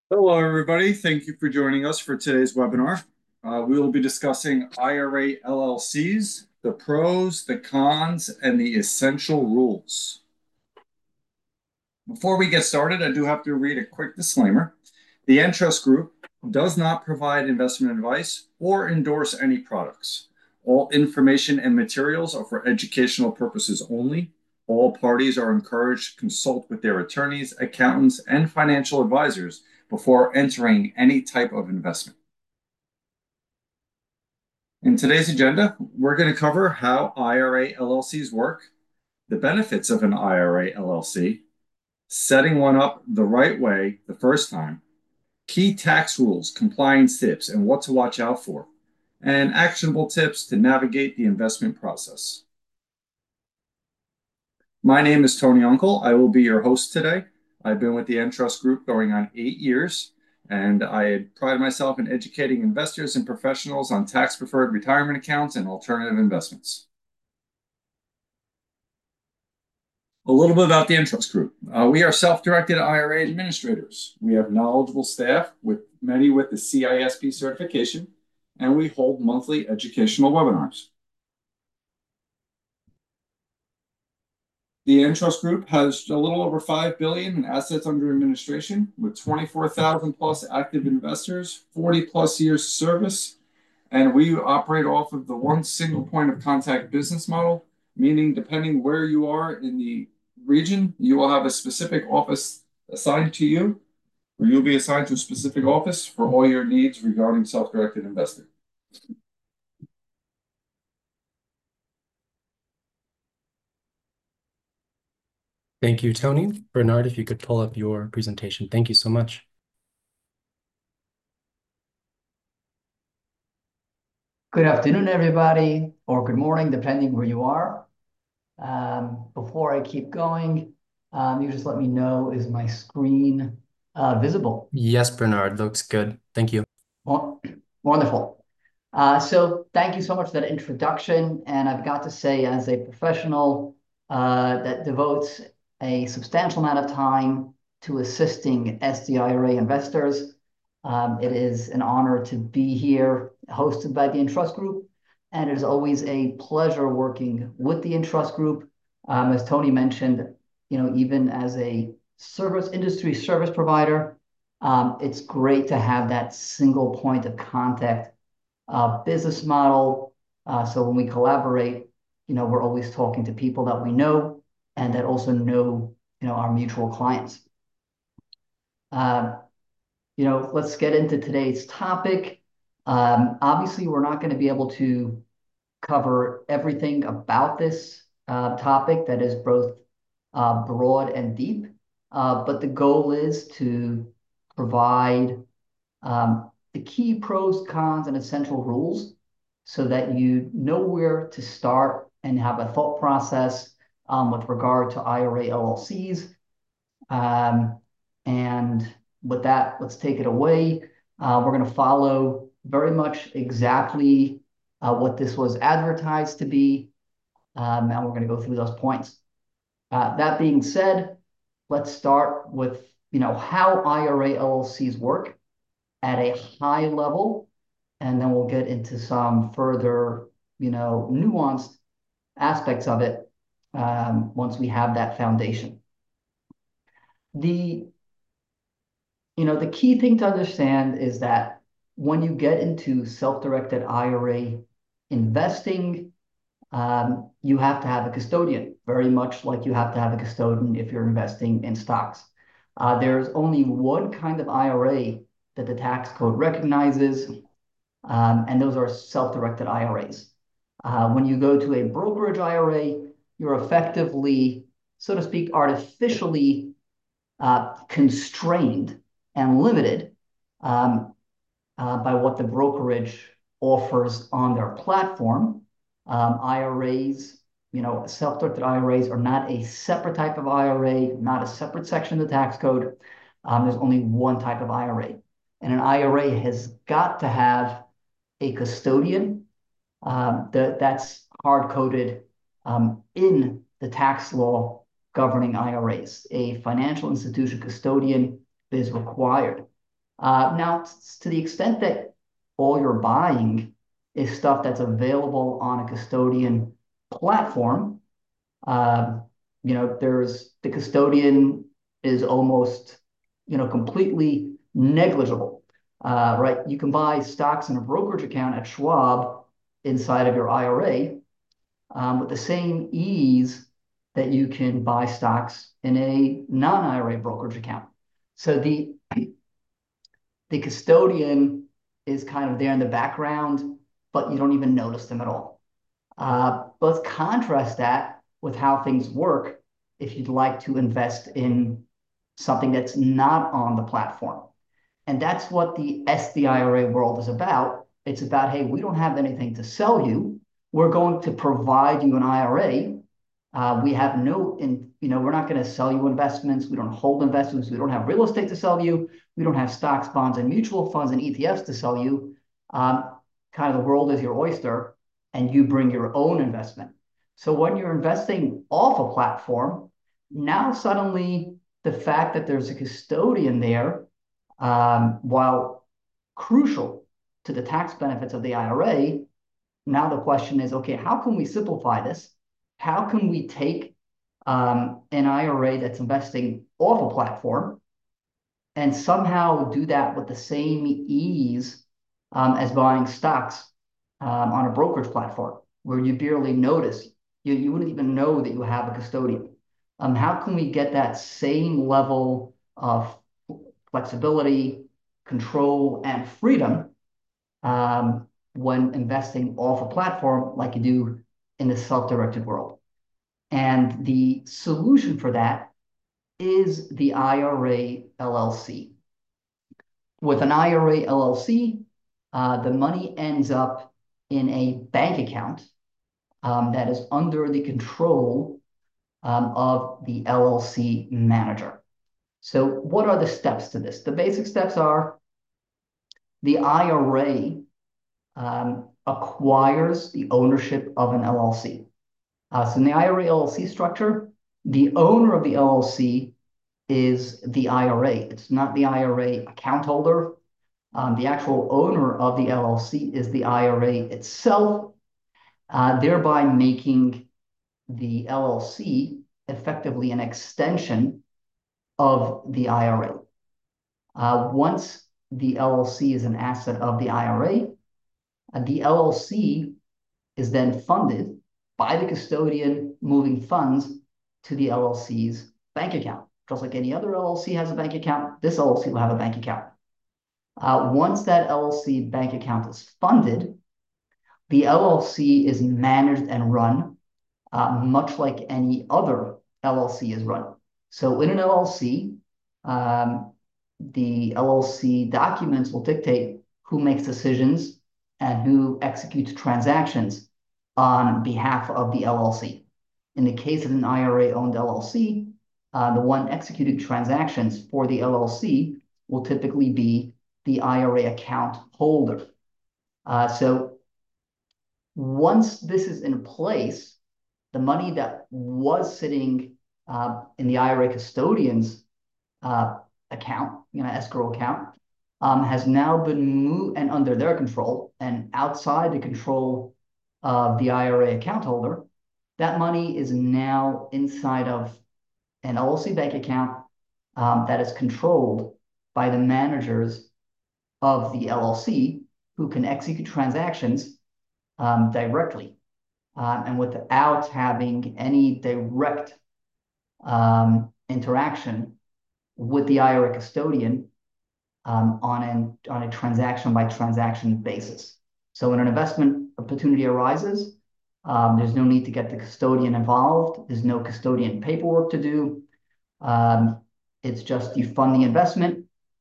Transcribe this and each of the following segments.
Hello, everybody. Thank you for joining us for today's webinar. We will be discussing IRA LLCs, the pros, the cons, and the essential rules. Before we get started, I do have to read a quick disclaimer. The Entrust Group does not provide investment advice or endorse any products. All information and materials are for educational purposes only. All parties are encouraged to consult with their attorneys, accountants, and financial advisors before entering any type of investment. In today's agenda, we're going to cover how IRA LLCs work, the benefits of an IRA LLC, setting one up the right way the first time, key tax rules, compliance tips, and what to watch out for, and actionable tips to navigate the investment process. My name is Tony Uncle. I will be your host today. I've been with the Entrust Group going on 8 years, and I pride myself in educating investors and professionals on tax-preferred retirement accounts and alternative investments. A little bit about the Entrust Group. We are self-directed IRA administrators. We have knowledgeable staff, with many with the CISP certification, and we hold monthly educational webinars. The Entrust Group has a little over $5 billion in assets under administration, with 24,000 plus active investors, 40 plus years of service, and we operate off of the one single point of contact business model, meaning depending where you are in the region, you will have a specific office assigned to you, or you'll be assigned to a specific office for all your needs regarding self-directed investing. Thank you, Tony. Bernard, if you could pull up your presentation. Thank you so much. Good afternoon, everybody, or good morning, depending where you are. Before I keep going, you just let me know, is my screen visible? Yes, Bernard, looks good. Thank you. Well, wonderful. So thank you so much for that introduction. And I've got to say, as a professional that devotes a substantial amount of time to assisting SDIRA investors, it is an honor to be here, hosted by the Entrust Group. And it is always a pleasure working with the Entrust Group. As Tony mentioned, even as a industry service provider, it's great to have that single point of contact business model. So when we collaborate, we're always talking to people that we know and that also know, our mutual clients. Let's get into today's topic. Obviously, we're not going to be able to cover everything about this topic that is both broad and deep, but the goal is to provide the key pros, cons, and essential rules so that you know where to start and have a thought process with regard to IRA LLCs. And with that, let's take it away. We're going to follow very much exactly what this was advertised to be, and we're going to go through those points. That being said, let's start with how IRA LLCs work at a high level, and then we'll get into some further, nuanced aspects of it once we have that foundation. The the key thing to understand is that when you get into self-directed IRA investing, you have to have a custodian, very much like you have to have a custodian if you're investing in stocks. There's only one kind of IRA that the tax code recognizes, and those are self-directed IRAs. When you go to a brokerage IRA, you're effectively, so to speak, artificially constrained and limited by what the brokerage offers on their platform. IRAs, self-directed IRAs are not a separate type of IRA, not a separate section of the tax code. There's only one type of IRA. And an IRA has got to have a custodian that's hard-coded in the tax law governing IRAs. A financial institution custodian is required. Now, to the extent that all you're buying is stuff that's available on a custodian platform, there's the custodian is almost, completely negligible, right? You can buy stocks in a brokerage account at Schwab inside of your IRA with the same ease that you can buy stocks in a non-IRA brokerage account. So the custodian is kind of there in the background, but you don't even notice them at all. Let's contrast that with how things work if you'd like to invest in something that's not on the platform. And that's what the SDIRA world is about. It's about, hey, we don't have anything to sell you. We're going to provide you an IRA. We have we're not going to sell you investments. We don't hold investments. We don't have real estate to sell you. We don't have stocks, bonds, and mutual funds and ETFs to sell you. Kind of the world is your oyster, and you bring your own investment. So when you're investing off a platform, now suddenly the fact that there's a custodian there, while crucial to the tax benefits of the IRA, now the question is, okay, how can we simplify this? How can we take an IRA that's investing off a platform and somehow do that with the same ease as buying stocks on a brokerage platform where you barely notice, you wouldn't even know that you have a custodian. How can we get that same level of flexibility, control, and freedom when investing off a platform like you do in the self-directed world? And the solution for that is the IRA LLC. With an IRA LLC, the money ends up in a bank account that is under the control of the LLC manager. So what are the steps to this? The basic steps are the IRA acquires the ownership of an LLC. So in the IRA LLC structure, the owner of the LLC is the IRA. It's not the IRA account holder. The actual owner of the LLC is the IRA itself, thereby making the LLC effectively an extension of the IRA. Once the LLC is an asset of the IRA, the LLC is then funded by the custodian moving funds to the LLC's bank account. Just like any other LLC has a bank account, this LLC will have a bank account. Once that LLC bank account is funded, the LLC is managed and run much like any other LLC is run. So in an LLC, the LLC documents will dictate who makes decisions and who executes transactions on behalf of the LLC. In the case of an IRA-owned LLC, the one executing transactions for the LLC will typically be the IRA account holder. So once this is in place, the money that was sitting in the IRA custodian's account, escrow account, has now been moved and under their control and outside the control of the IRA account holder. That money is now inside of an LLC bank account that is controlled by the managers of the LLC, who can execute transactions directly and without having any direct interaction with the IRA custodian on a transaction by transaction basis. So when an investment opportunity arises, there's no need to get the custodian involved. There's no custodian paperwork to do. It's just you fund the investment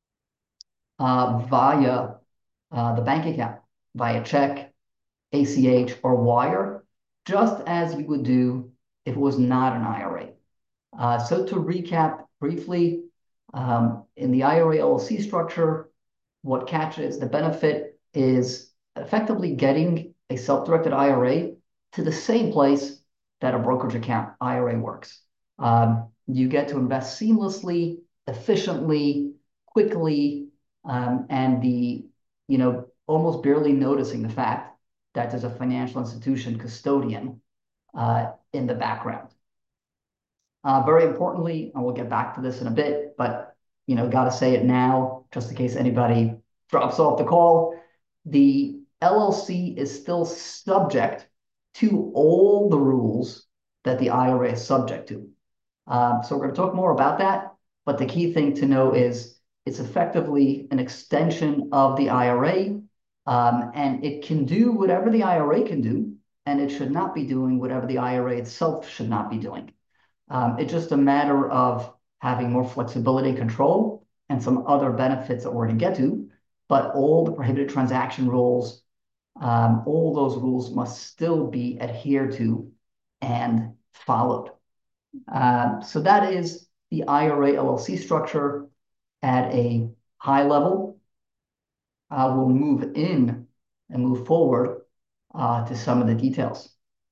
via the bank account, via check, ACH, or wire, just as you would do if it was not an IRA. So to recap briefly, in the IRA LLC structure, what catches the benefit is effectively getting a self-directed IRA to the same place that a brokerage account IRA works. You get to invest seamlessly, efficiently, quickly, and almost barely noticing the fact that there's a financial institution custodian in the background. Very importantly, and we'll get back to this in a bit, but got to say it now, just in case anybody drops off the call. The LLC is still subject to all the rules that the IRA is subject to. So we're going to talk more about that, but the key thing to know is it's effectively an extension of the IRA, and it can do whatever the IRA can do, and it should not be doing whatever the IRA itself should not be doing. It's just a matter of having more flexibility and control and some other benefits that we're going to get to, but all the prohibited transaction rules, all those rules must still be adhered to and followed. So that is the IRA LLC structure at a high level. We'll move in and move forward to some of the details.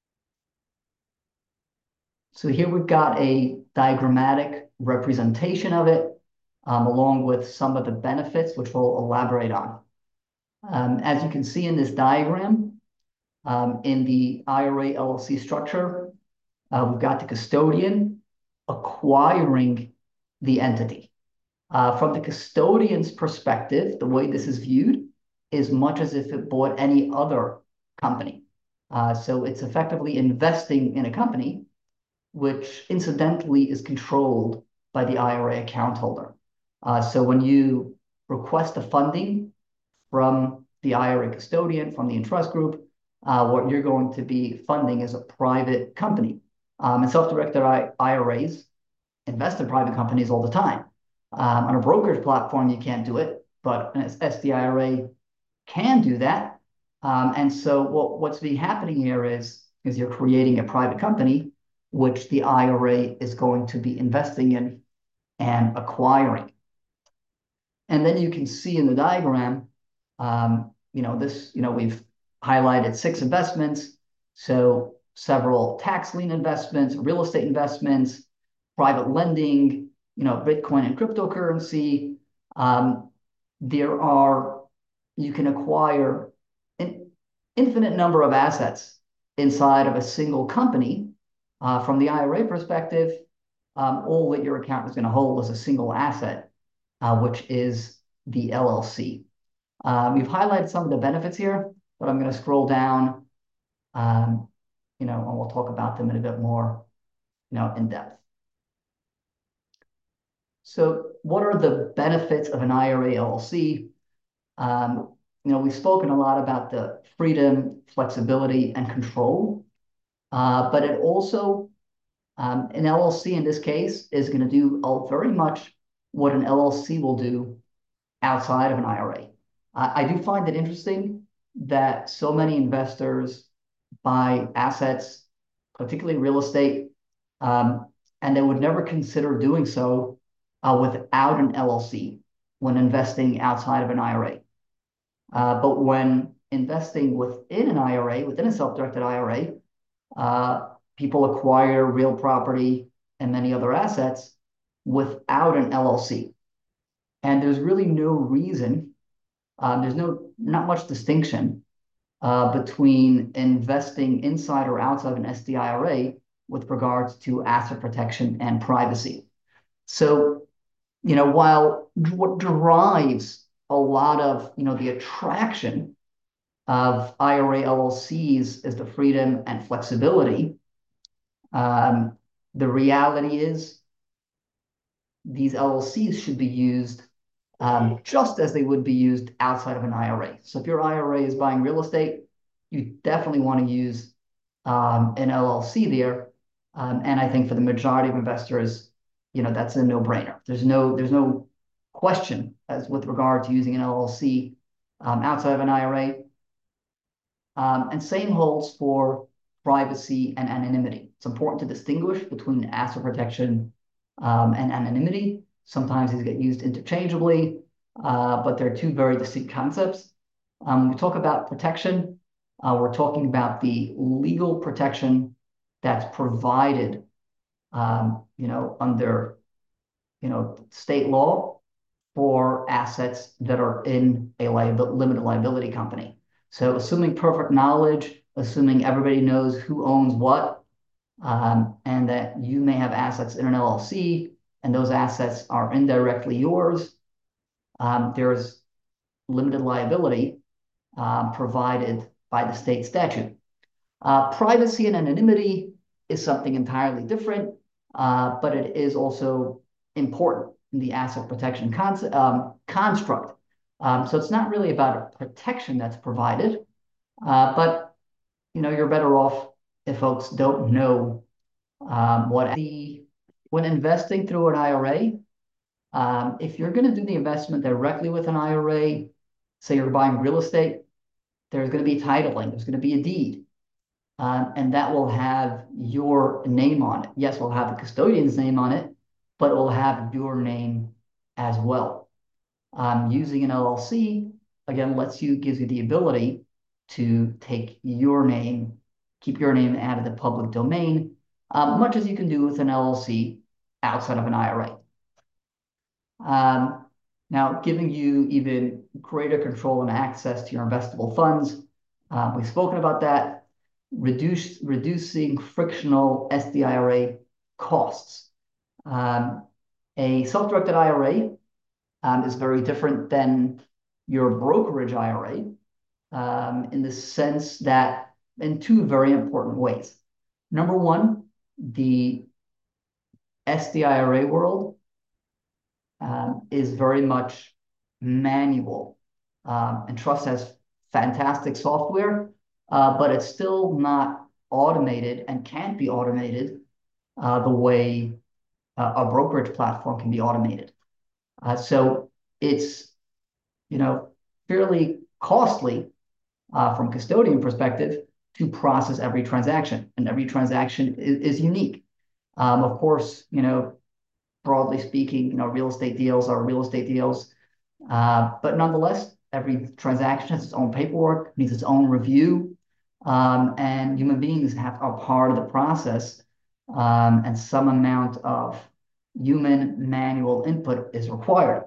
So here we've got a diagrammatic representation of it, along with some of the benefits, which we'll elaborate on. As you can see in this diagram, in the IRA LLC structure, we've got the custodian acquiring the entity. From the custodian's perspective, the way this is viewed is much as if it bought any other company. So it's effectively investing in a company, which incidentally is controlled by the IRA account holder. So when you request a funding from the IRA custodian, from the entrust group, what you're going to be funding is a private company. And self-directed IRAs invest in private companies all the time. On a brokerage platform, you can't do it, but an SDIRA can do that. And so what's been happening here is you're creating a private company, which the IRA is going to be investing in and acquiring. And then you can see in the diagram, we've highlighted 6 investments. So several tax lien investments, real estate investments, private lending, Bitcoin and cryptocurrency. You can acquire an infinite number of assets inside of a single company. From the IRA perspective, all that your account is going to hold is a single asset, which is the LLC. We've highlighted some of the benefits here, but I'm going to scroll down, and we'll talk about them in a bit more, in depth. So what are the benefits of an IRA LLC? We've spoken a lot about the freedom, flexibility, and control, but it also, an LLC in this case is going to do very much what an LLC will do outside of an IRA. I do find it interesting that so many investors buy assets, particularly real estate, and they would never consider doing so without an LLC when investing outside of an IRA. But when investing within an IRA, within a self-directed IRA, people acquire real property and many other assets without an LLC. And there's really no reason, there's not much distinction between investing inside or outside of an SDIRA with regards to asset protection and privacy. So, while what drives a lot of, the attraction of IRA LLCs is the freedom and flexibility, the reality is these LLCs should be used just as they would be used outside of an IRA. So if your IRA is buying real estate, you definitely want to use an LLC there. And I think for the majority of investors, that's a no-brainer. There's no question as with regard to using an LLC outside of an IRA. And same holds for privacy and anonymity. It's important to distinguish between asset protection and anonymity. Sometimes these get used interchangeably, but they're 2 very distinct concepts. When we talk about protection, we're talking about the legal protection that's provided, under, state law for assets that are in a limited liability company. So assuming perfect knowledge, assuming everybody knows who owns what, and that you may have assets in an LLC, and those assets are indirectly yours, there's limited liability provided by the state statute. Privacy and anonymity is something entirely different, but it is also important in the asset protection construct. So it's not really about protection that's provided, but you're better off if folks don't know when investing through an IRA. If you're going to do the investment directly with an IRA, say you're buying real estate, there's going to be titling, there's going to be a deed, and that will have your name on it. Yes, we'll have the custodian's name on it, but it will have your name as well. Using an LLC, again, gives you the ability to take your name, keep your name out of the public domain, much as you can do with an LLC outside of an IRA. Now, giving you even greater control and access to your investable funds. We've spoken about that. Reducing frictional SDIRA costs. A self-directed IRA is very different than your brokerage IRA in the sense that in two very important ways. Number one, the SDIRA world is very much manual. And Trust has fantastic software, but it's still not automated and can't be automated the way a brokerage platform can be automated. So it's fairly costly from custodian perspective to process every transaction, and every transaction is unique. Of course, broadly speaking, real estate deals are real estate deals, but nonetheless, every transaction has its own paperwork, needs its own review, and human beings are part of the process, and some amount of human manual input is required.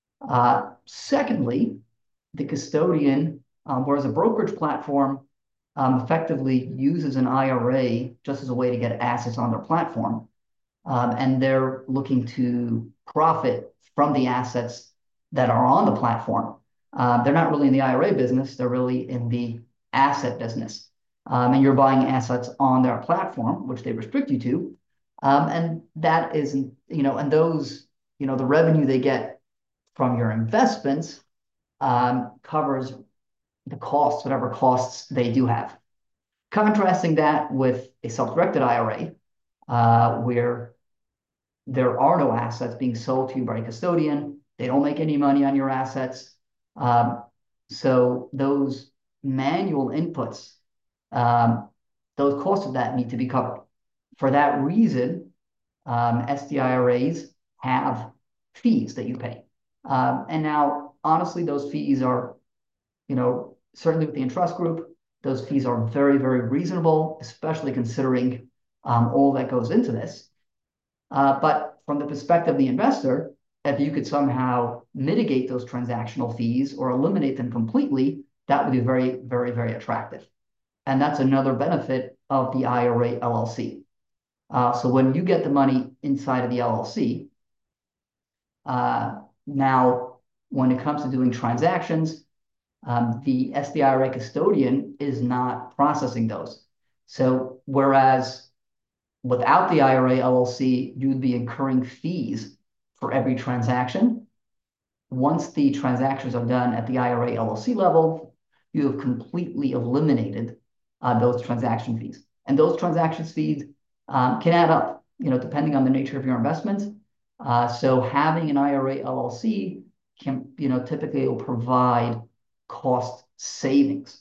Secondly, the custodian, whereas a brokerage platform effectively uses an IRA just as a way to get assets on their platform, and they're looking to profit from the assets that are on the platform. They're not really in the IRA business, they're really in the asset business. And you're buying assets on their platform, which they restrict you to. And that isn't, and those, the revenue they get from your investments covers the costs, whatever costs they do have. Contrasting that with a self-directed IRA, where there are no assets being sold to you by a custodian, they don't make any money on your assets. So those manual inputs, those costs of that need to be covered. For that reason, SDIRAs have fees that you pay. And now, honestly, those fees are, certainly with the Entrust Group, those fees are very, very reasonable, especially considering all that goes into this. But from the perspective of the investor, if you could somehow mitigate those transactional fees or eliminate them completely, that would be very, very, very attractive. And that's another benefit of the IRA LLC. So when you get the money inside of the LLC, now when it comes to doing transactions, the SDIRA custodian is not processing those. So whereas without the IRA LLC, you'd be incurring fees for every transaction. Once the transactions are done at the IRA LLC level, you have completely eliminated those transaction fees. And those transaction fees can add up, depending on the nature of your investment. So having an IRA LLC can, typically will provide cost savings.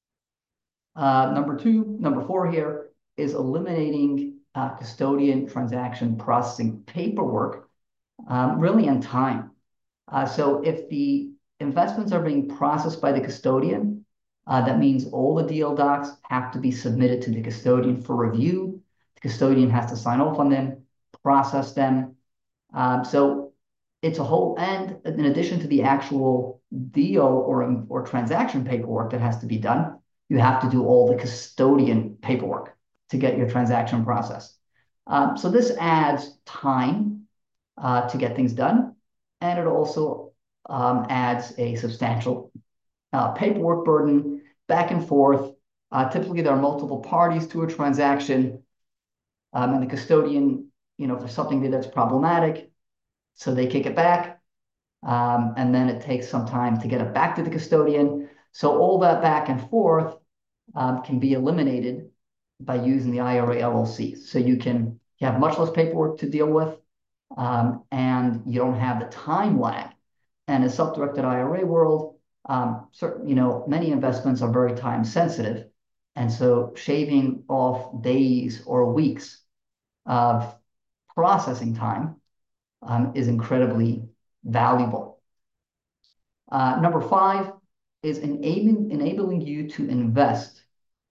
Number four here is eliminating custodian transaction processing paperwork, really in time. So if the investments are being processed by the custodian, that means all the deal docs have to be submitted to the custodian for review. The custodian has to sign off on them, process them. So it's a whole, and in addition to the actual deal or transaction paperwork that has to be done, you have to do all the custodian paperwork to get your transaction processed. So this adds time to get things done, and it also adds a substantial paperwork burden back and forth. Typically, there are multiple parties to a transaction, and the custodian, if there's something that's problematic, so they kick it back, and then it takes some time to get it back to the custodian. So all that back and forth can be eliminated by using the IRA LLC. So you have much less paperwork to deal with, and you don't have the time lag. And in self-directed IRA world, many investments are very time sensitive. And so shaving off days or weeks of processing time is incredibly valuable. Number 5 is enabling you to invest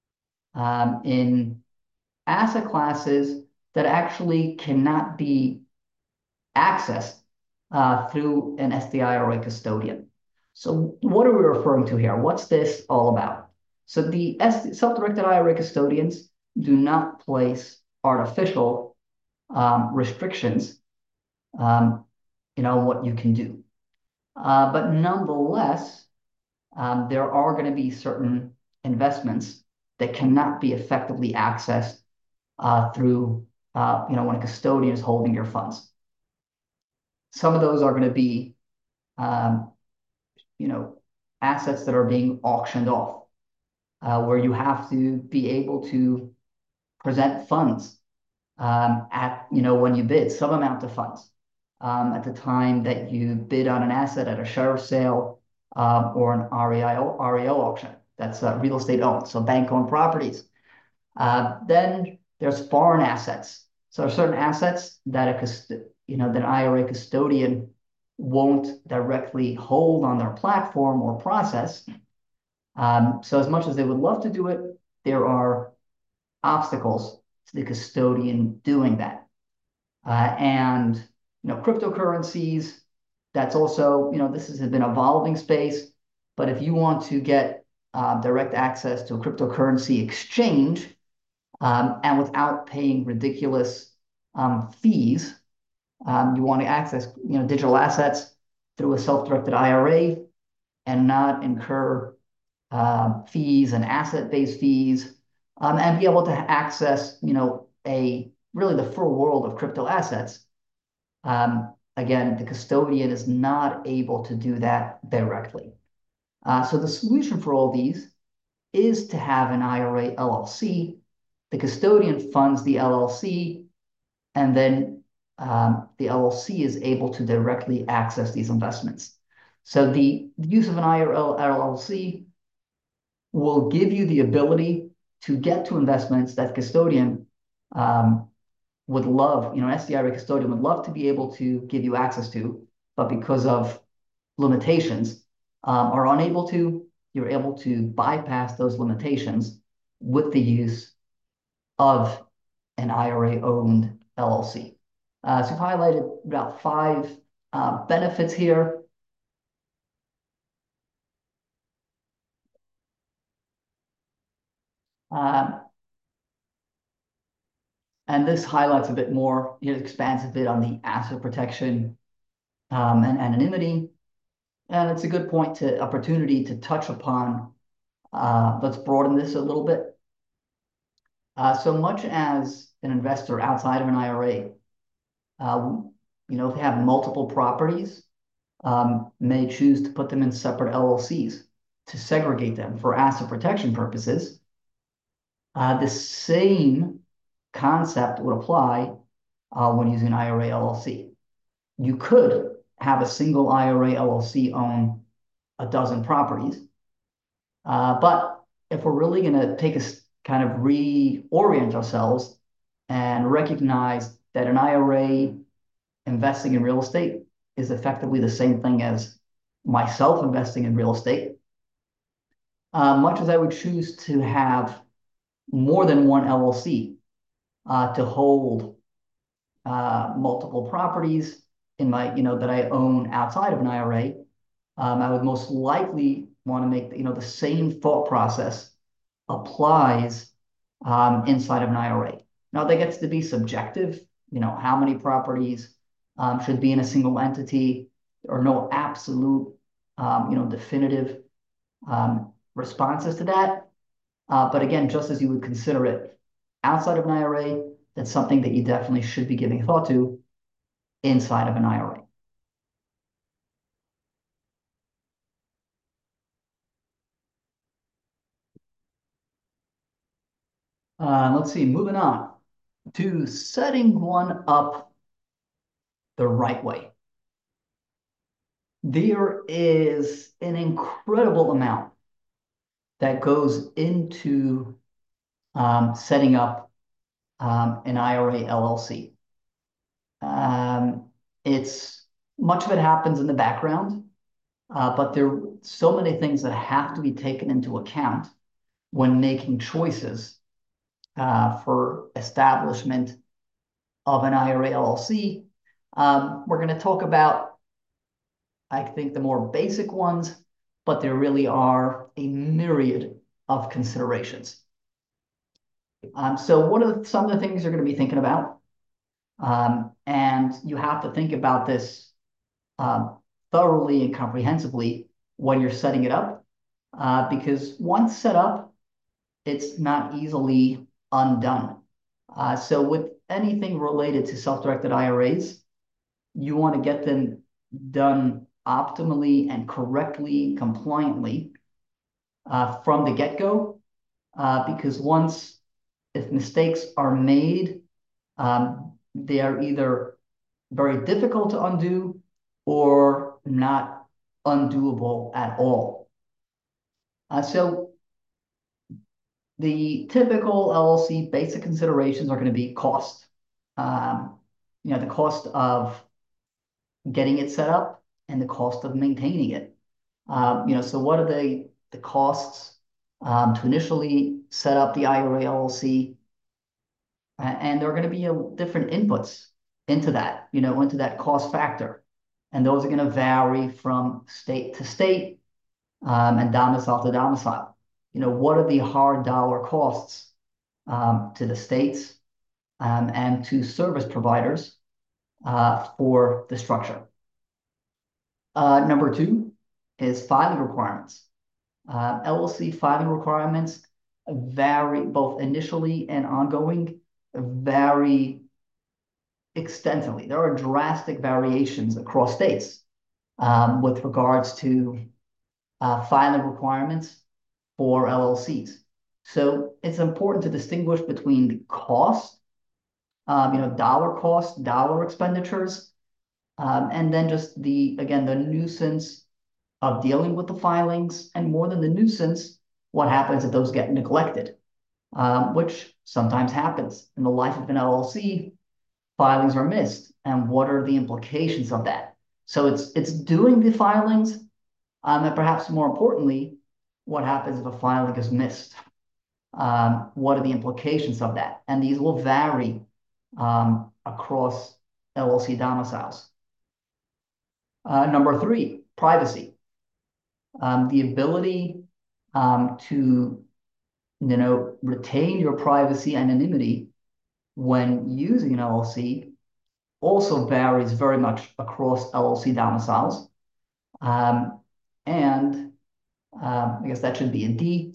in asset classes that actually cannot be accessed through an SDIRA custodian. So what are we referring to here? What's this all about? So the self-directed IRA custodians do not place artificial restrictions on what you can do. But nonetheless, there are going to be certain investments that cannot be effectively accessed through when a custodian is holding your funds. Some of those are going to be assets that are being auctioned off, where you have to be able to present funds when you bid, some amount of funds at the time that you bid on an asset at a sheriff's sale or an REO auction. That's real estate owned, so bank-owned properties. Then there's foreign assets. So there are certain assets that that an IRA custodian won't directly hold on their platform or process. So as much as they would love to do it, there are obstacles to the custodian doing that. And cryptocurrencies, that's also, this has been an evolving space, but if you want to get direct access to a cryptocurrency exchange and without paying ridiculous fees, you want to access digital assets through a self-directed IRA and not incur fees and asset-based fees, and be able to access really the full world of crypto assets. Again, the custodian is not able to do that directly. So the solution for all these is to have an IRA LLC. The custodian funds the LLC, and then the LLC is able to directly access these investments. So the use of an IRA LLC will give you the ability to get to investments that custodian would love, an SDIRA custodian would love to be able to give you access to, but because of limitations are unable to. You're able to bypass those limitations with the use of an IRA-owned LLC. So I've highlighted about 5 benefits here. And this highlights a bit more, it expands a bit on the asset protection and anonymity. And it's a good opportunity to touch upon, let's broaden this a little bit. So much as an investor outside of an IRA, if they have multiple properties, may choose to put them in separate LLCs to segregate them for asset protection purposes. The same concept would apply when using an IRA LLC. You could have a single IRA LLC own a dozen properties, but if we're really going to take a kind of reorient ourselves and recognize that an IRA investing in real estate is effectively the same thing as myself investing in real estate, much as I would choose to have more than one LLC to hold multiple properties in my, that I own outside of an IRA, I would most likely want to make, the same thought process applies inside of an IRA. Now that gets to be subjective, how many properties should be in a single entity, or no absolute, definitive responses to that. But again, just as you would consider it outside of an IRA, that's something that you definitely should be giving thought to inside of an IRA. Let's see, moving on to setting one up the right way. There is an incredible amount that goes into setting up an IRA LLC. It's much of it happens in the background, but there are so many things that have to be taken into account when making choices for establishment of an IRA LLC. We're going to talk about, I think, the more basic ones, but there really are a myriad of considerations. So what are some of the things you're going to be thinking about? And you have to think about this thoroughly and comprehensively when you're setting it up, because once set up, it's not easily undone. So with anything related to self-directed IRAs, you want to get them done optimally and correctly, compliantly from the get-go, because if mistakes are made, they are either very difficult to undo or not undoable at all. So the typical LLC basic considerations are going to be cost. The cost of getting it set up and the cost of maintaining it. So what are the costs to initially set up the IRA LLC? And there are going to be different inputs into that, into that cost factor. And those are going to vary from state to state and domicile to domicile. What are the hard dollar costs to the states and to service providers for the structure? Number two is filing requirements. LLC filing requirements vary both initially and ongoing, vary extensively. There are drastic variations across states with regards to filing requirements for LLCs. So it's important to distinguish between the cost, dollar cost, dollar expenditures, and then just the nuisance of dealing with the filings, and more than the nuisance, what happens if those get neglected, which sometimes happens in the life of an LLC. Filings are missed, and what are the implications of that? So it's doing the filings, and perhaps more importantly, what happens if a filing is missed? What are the implications of that? And these will vary across LLC domiciles. Number three, privacy. The ability to retain your privacy and anonymity when using an LLC also varies very much across LLC domiciles. And I guess that should be a D.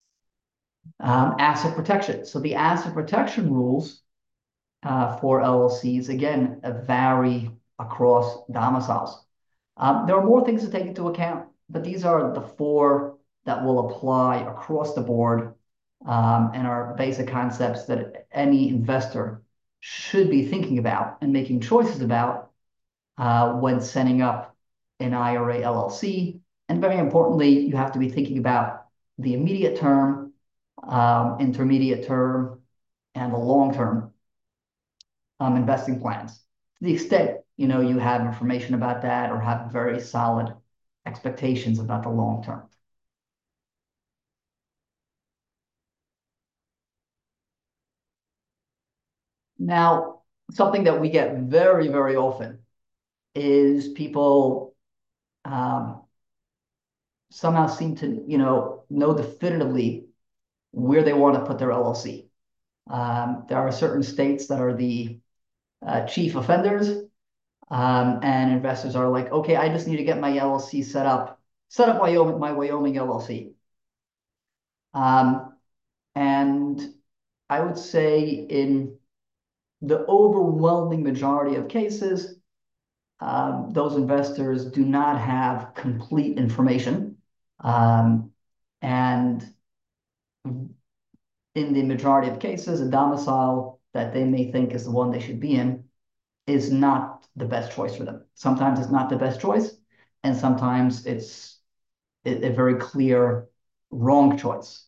Asset protection. So the asset protection rules for LLCs, again, vary across domiciles. There are more things to take into account, but these are the four that will apply across the board and are basic concepts that any investor should be thinking about and making choices about when setting up an IRA LLC. And very importantly, you have to be thinking about the immediate term, intermediate term, and the long-term investing plans. To the extent you have information about that or have very solid expectations about the long term. Now, something that we get very, very often is people somehow seem to, know definitively where they want to put their LLC. There are certain states that are the chief offenders, and investors are like, okay, I just need to get my LLC set up my Wyoming LLC. And I would say in the overwhelming majority of cases, those investors do not have complete information. And in the majority of cases, a domicile that they may think is the one they should be in is not the best choice for them. Sometimes it's not the best choice, and sometimes it's a very clear wrong choice.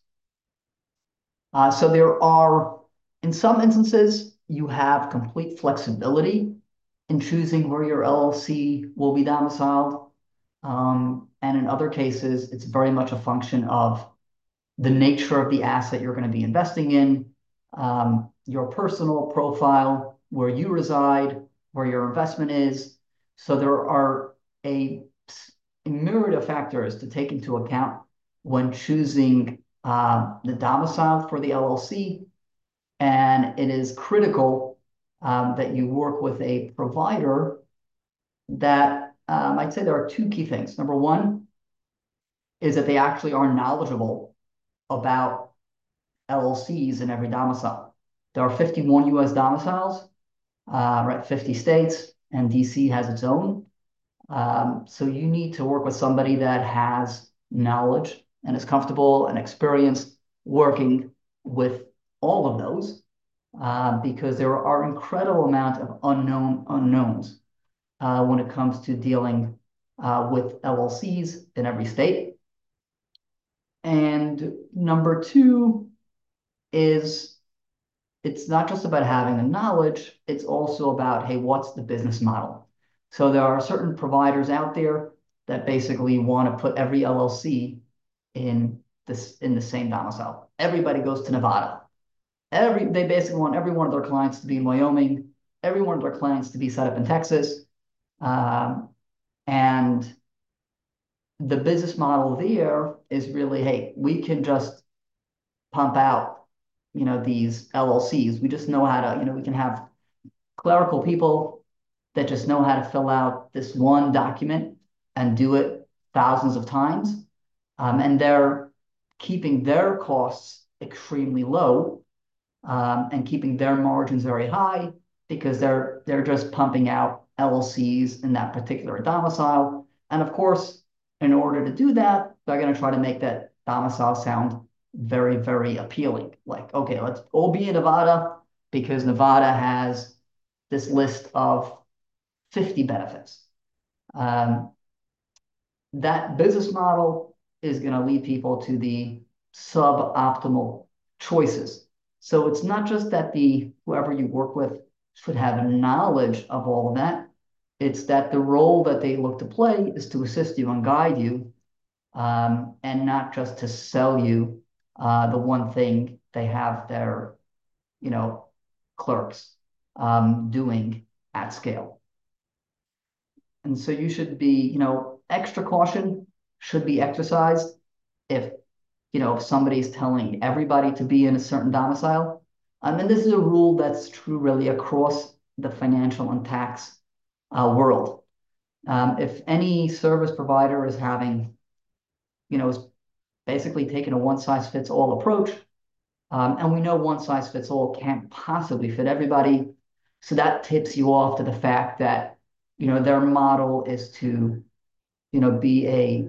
So there are, in some instances, you have complete flexibility in choosing where your LLC will be domiciled. And in other cases, it's very much a function of the nature of the asset you're going to be investing in, your personal profile, where you reside, where your investment is. So there are a myriad of factors to take into account when choosing the domicile for the LLC. And it is critical that you work with a provider that I'd say there are two key things. Number one is that they actually are knowledgeable about LLCs in every domicile. There are 51 US domiciles, right? 50 states, and DC has its own. So you need to work with somebody that has knowledge and is comfortable and experienced working with all of those, because there are incredible amount of unknowns when it comes to dealing with LLCs in every state. And number two is it's not just about having the knowledge, it's also about, hey, what's the business model? So there are certain providers out there that basically want to put every LLC in the same domicile. Everybody goes to Nevada. They basically want every one of their clients to be in Wyoming, every one of their clients to be set up in Texas. And the business model there is really, hey, we can just pump out, these LLCs. We just know how to, we can have clerical people that just know how to fill out this one document and do it thousands of times. And they're keeping their costs extremely low, and keeping their margins very high because they're just pumping out LLCs in that particular domicile. And of course, in order to do that, they're going to try to make that domicile sound very, very appealing. Like, okay, let's all be in Nevada because Nevada has this list of 50 benefits. That business model is going to lead people to the suboptimal choices. So it's not just that whoever you work with should have knowledge of all of that. It's that the role that they look to play is to assist you and guide you, and not just to sell you the one thing they have their, clerks doing at scale. And so you should be, extra caution should be exercised if, if somebody's telling everybody to be in a certain domicile. And this is a rule that's true really across the financial and tax world. If any service provider is having, is basically taking a one-size-fits-all approach, and we know one-size-fits-all can't possibly fit everybody. So that tips you off to the fact that, their model is to, be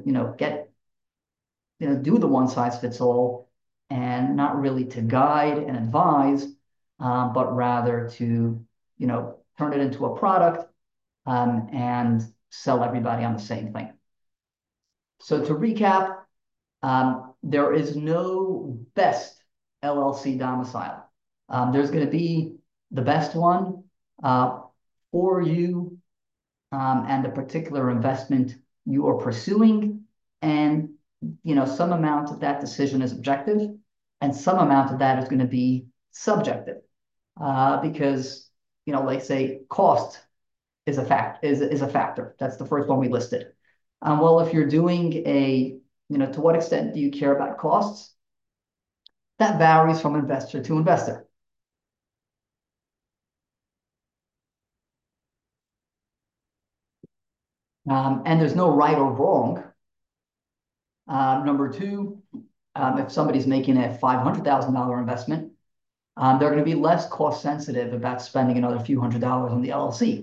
do the one-size-fits-all and not really to guide and advise, but rather to, turn it into a product, and sell everybody on the same thing. So to recap, there is no best LLC domicile. There's going to be the best one for you, and the particular investment you are pursuing. And, some amount of that decision is objective and some amount of that is going to be subjective, because, like say cost is a factor. That's the first one we listed. Well, if you're doing to what extent do you care about costs? That varies from investor to investor. And there's no right or wrong. Number two, if somebody's making a $500,000 investment, they're going to be less cost sensitive about spending another few $100s on the LLC.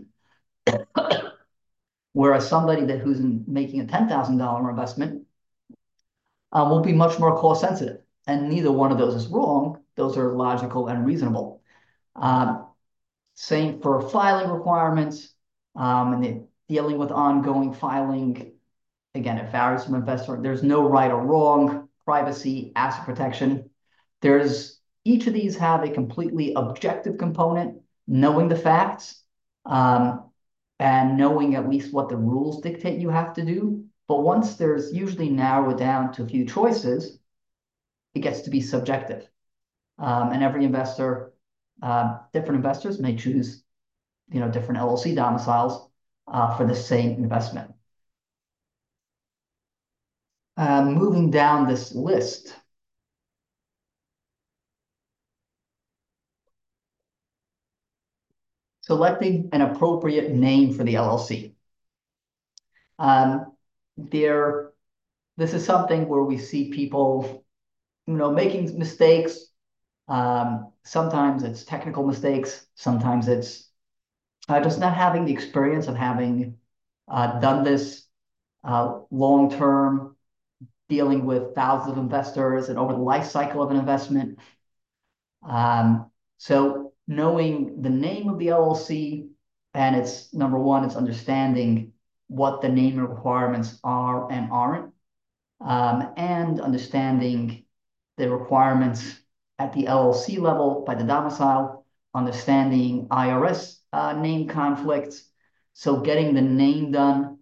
Whereas somebody who's making a $10,000 investment will be much more cost sensitive. And neither one of those is wrong. Those are logical and reasonable. Same for filing requirements and dealing with ongoing filing. Again, it varies from investor. There's no right or wrong. Privacy, asset protection. Each of these have a completely objective component, knowing the facts, and knowing at least what the rules dictate you have to do. But once there's usually narrowed down to a few choices, it gets to be subjective. And every investor, different investors may choose, different LLC domiciles for the same investment. Moving down this list. Selecting an appropriate name for the LLC. This is something where we see people, making mistakes. Sometimes it's technical mistakes. Sometimes it's just not having the experience of having done this long-term, dealing with thousands of investors and over the life cycle of an investment. So knowing the name of the LLC, and it's number one, it's understanding what the naming requirements are and aren't, and understanding the requirements at the LLC level by the domicile, understanding IRS name conflicts. So getting the name done,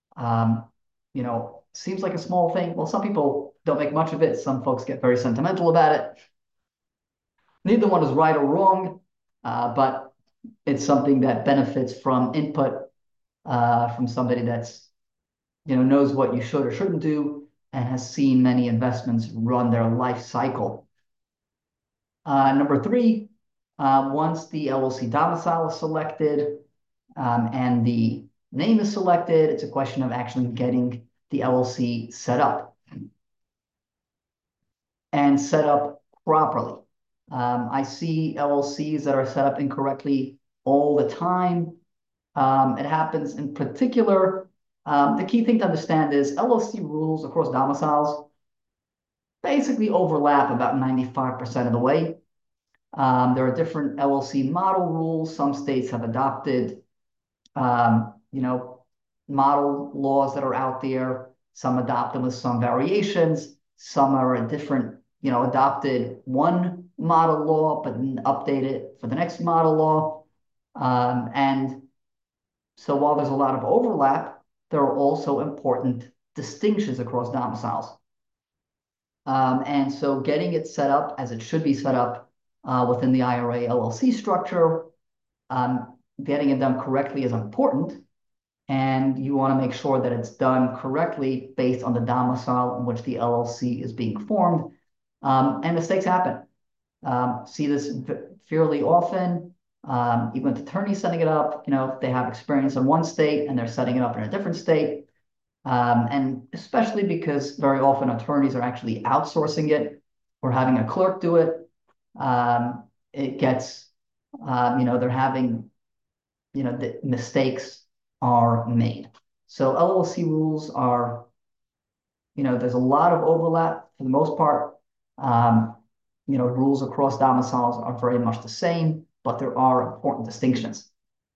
seems like a small thing. Well, some people don't make much of it. Some folks get very sentimental about it. Neither one is right or wrong, but it's something that benefits from input from somebody that's, knows what you should or shouldn't do and has seen many investments run their life cycle. Number three, once the LLC domicile is selected and the name is selected, it's a question of actually getting the LLC set up and set up properly. I see LLCs that are set up incorrectly all the time. It happens in particular. The key thing to understand is LLC rules across domiciles basically overlap about 95% of the way. There are different LLC model rules. Some states have adopted, model laws that are out there. Some adopt them with some variations. Some are a different, adopted one model law, but then update it for the next model law. And so while there's a lot of overlap, there are also important distinctions across domiciles. And so getting it set up as it should be set up within the IRA LLC structure, getting it done correctly is important. And you want to make sure that it's done correctly based on the domicile in which the LLC is being formed. And mistakes happen. See this fairly often. Even with attorneys setting it up, they have experience in one state and they're setting it up in a different state. And especially because very often attorneys are actually outsourcing it or having a clerk do it. It gets, they're having, the mistakes are made. So LLC rules are, there's a lot of overlap for the most part. Rules across domiciles are very much the same, but there are important distinctions.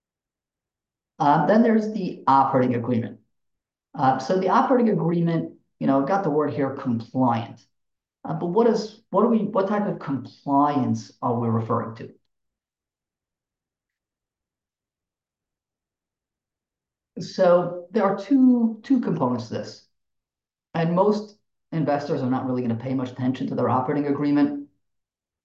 Then there's the operating agreement. So the operating agreement, got the word here compliant. But what type of compliance are we referring to? So there are two components to this. And most investors are not really going to pay much attention to their operating agreement.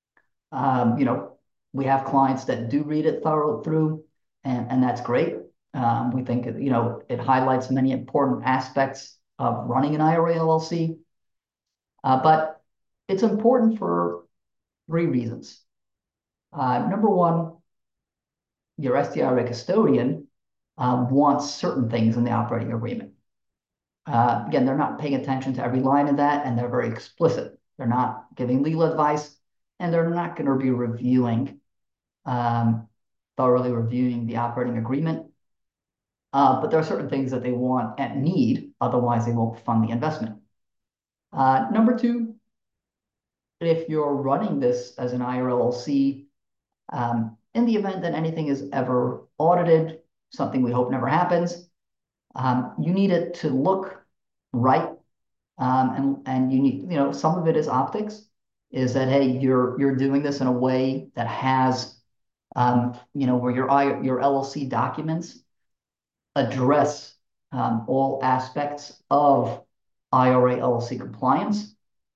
We have clients that do read it through, and that's great. We think, it highlights many important aspects of running an IRA LLC. But it's important for three reasons. Number one, your STIRA custodian wants certain things in the operating agreement. Again, they're not paying attention to every line of that, and they're very explicit. They're not giving legal advice, and they're not going to be thoroughly reviewing the operating agreement. But there are certain things that they want and need, otherwise they won't fund the investment. Number two, if you're running this as an IRLC, in the event that anything is ever audited, something we hope never happens, you need it to look right. And you need, some of it is optics, is that, hey, you're doing this in a way that has, where your LLC documents address all aspects of IRA LLC compliance.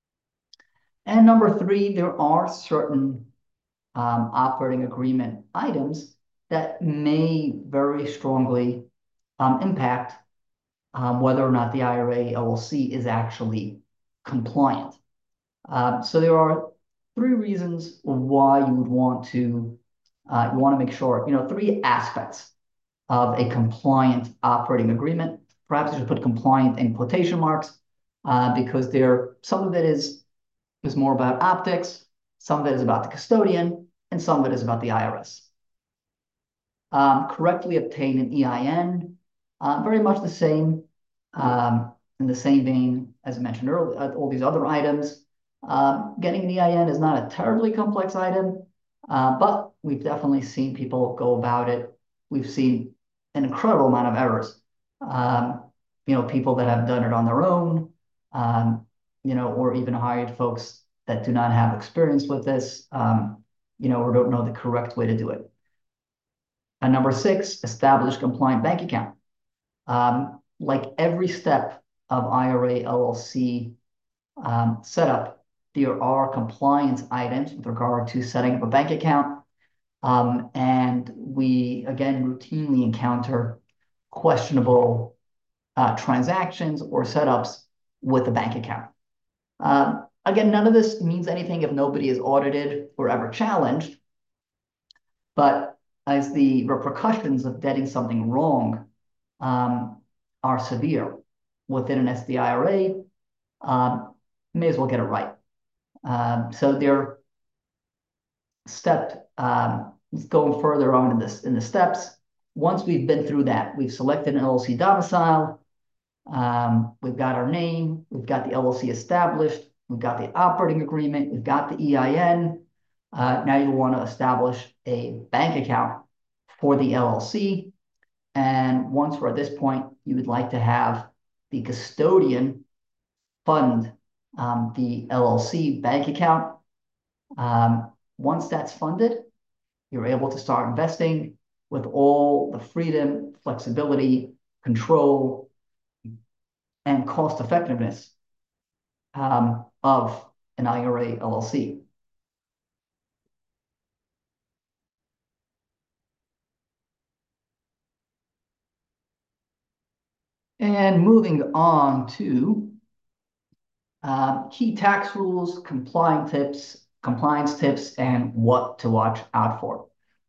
And number three, there are certain operating agreement items that may very strongly impact whether or not the IRA LLC is actually compliant. So there are three reasons why you would want to make sure, three aspects of a compliant operating agreement. Perhaps you should put compliant in quotation marks because some of it is more about optics, some of it is about the custodian, and some of it is about the IRS. Correctly obtain an EIN, very much the same, in the same vein as I mentioned earlier, all these other items. Getting an EIN is not a terribly complex item, but we've definitely seen people go about it. We've seen an incredible amount of errors. People that have done it on their own, or even hired folks that do not have experience with this, or don't know the correct way to do it. And number six, establish compliant bank account. Like every step of IRA LLC setup, there are compliance items with regard to setting up a bank account. And we, again, routinely encounter questionable transactions or setups with a bank account. Again, none of this means anything if nobody is audited or ever challenged, but as the repercussions of getting something wrong are severe within an SDIRA, may as well get it right. So they're going further on in the steps. Once we've been through that, we've selected an LLC domicile, we've got our name, we've got the LLC established, we've got the operating agreement, we've got the EIN. Now you want to establish a bank account for the LLC. And once we're at this point, you would like to have the custodian fund the LLC bank account. Once that's funded, you're able to start investing with all the freedom, flexibility, control, and cost effectiveness of an IRA LLC. And moving on to key tax rules, compliance tips, and what to watch out for.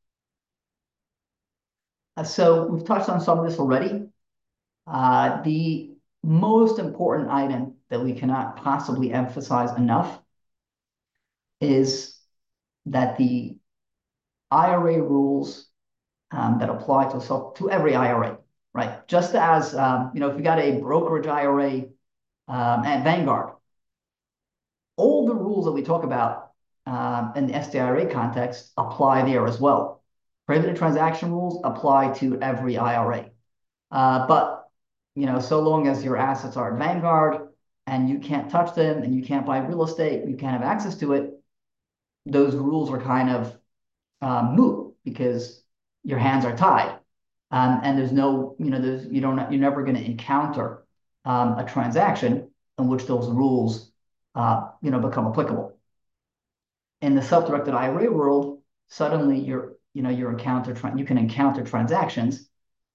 So we've touched on some of this already. The most important item that we cannot possibly emphasize enough is that the IRA rules that apply to every IRA, right? Just as, if you got a brokerage IRA at Vanguard, all the rules that we talk about in the SDIRA context apply there as well. Prohibited transaction rules apply to every IRA. But so long as your assets are at Vanguard and you can't touch them and you can't buy real estate, you can't have access to it, those rules are kind of moot because your hands are tied. And there's no, you're never going to encounter a transaction in which those rules, become applicable. In the self-directed IRA world, suddenly you can encounter transactions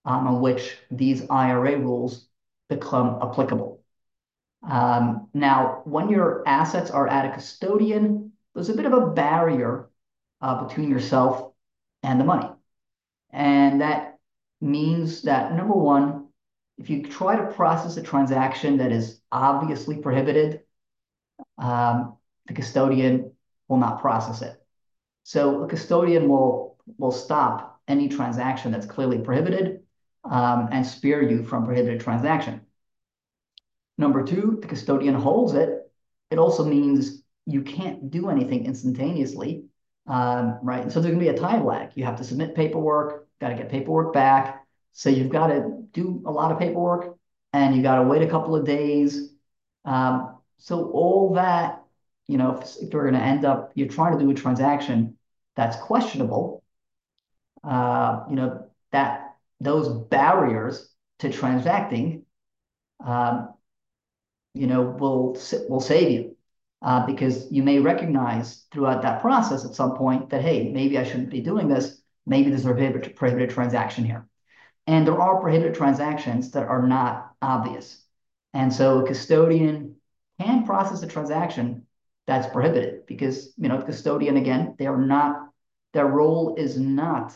on which these IRA rules become applicable. Now, when your assets are at a custodian, there's a bit of a barrier between yourself and the money. And that means that, number one, if you try to process a transaction that is obviously prohibited, the custodian will not process it. So a custodian will stop any transaction that's clearly prohibited and spare you from prohibited transaction. Number two, the custodian holds it. It also means you can't do anything instantaneously, right? And so there's going to be a time lag. You have to submit paperwork, got to get paperwork back. So you've got to do a lot of paperwork and you got to wait a couple of days. So all that, you know, if you're going to end up, you're trying to do a transaction that's questionable, you know, that those barriers to transacting, you know, will save you because you may recognize throughout that process at some point that, hey, maybe I shouldn't be doing this. Maybe there's a prohibited transaction here. And there are prohibited transactions that are not obvious. And so a custodian can process a transaction that's prohibited because, you know, the custodian, again, their role is not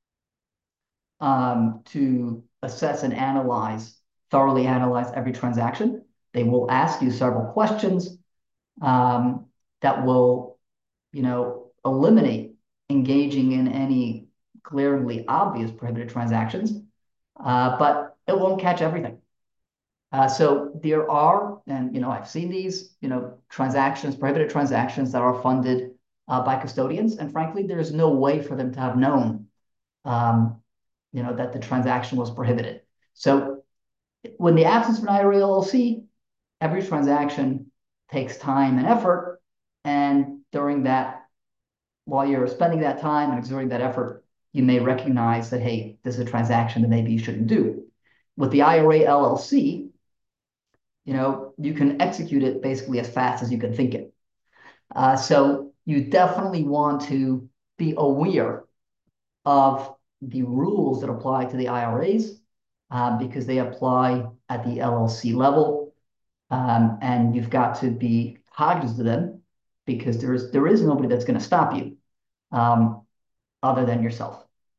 to assess and thoroughly analyze every transaction. They will ask you several questions that will, you know, eliminate engaging in any glaringly obvious prohibited transactions, but it won't catch everything. So there are, and, you know, I've seen these, you know, prohibited transactions that are funded by custodians. And frankly, there's no way for them to have known, you know, that the transaction was prohibited. So when the absence of an IRA LLC, every transaction takes time and effort. And during that, while you're spending that time and exerting that effort, you may recognize that, hey, this is a transaction that maybe you shouldn't do. With the IRA LLC, you know, you can execute it basically as fast as you can think it. So you definitely want to be aware of the rules that apply to the IRAs because they apply at the LLC level. And you've got to be cognizant of them because there is nobody that's going to stop you other than yourself.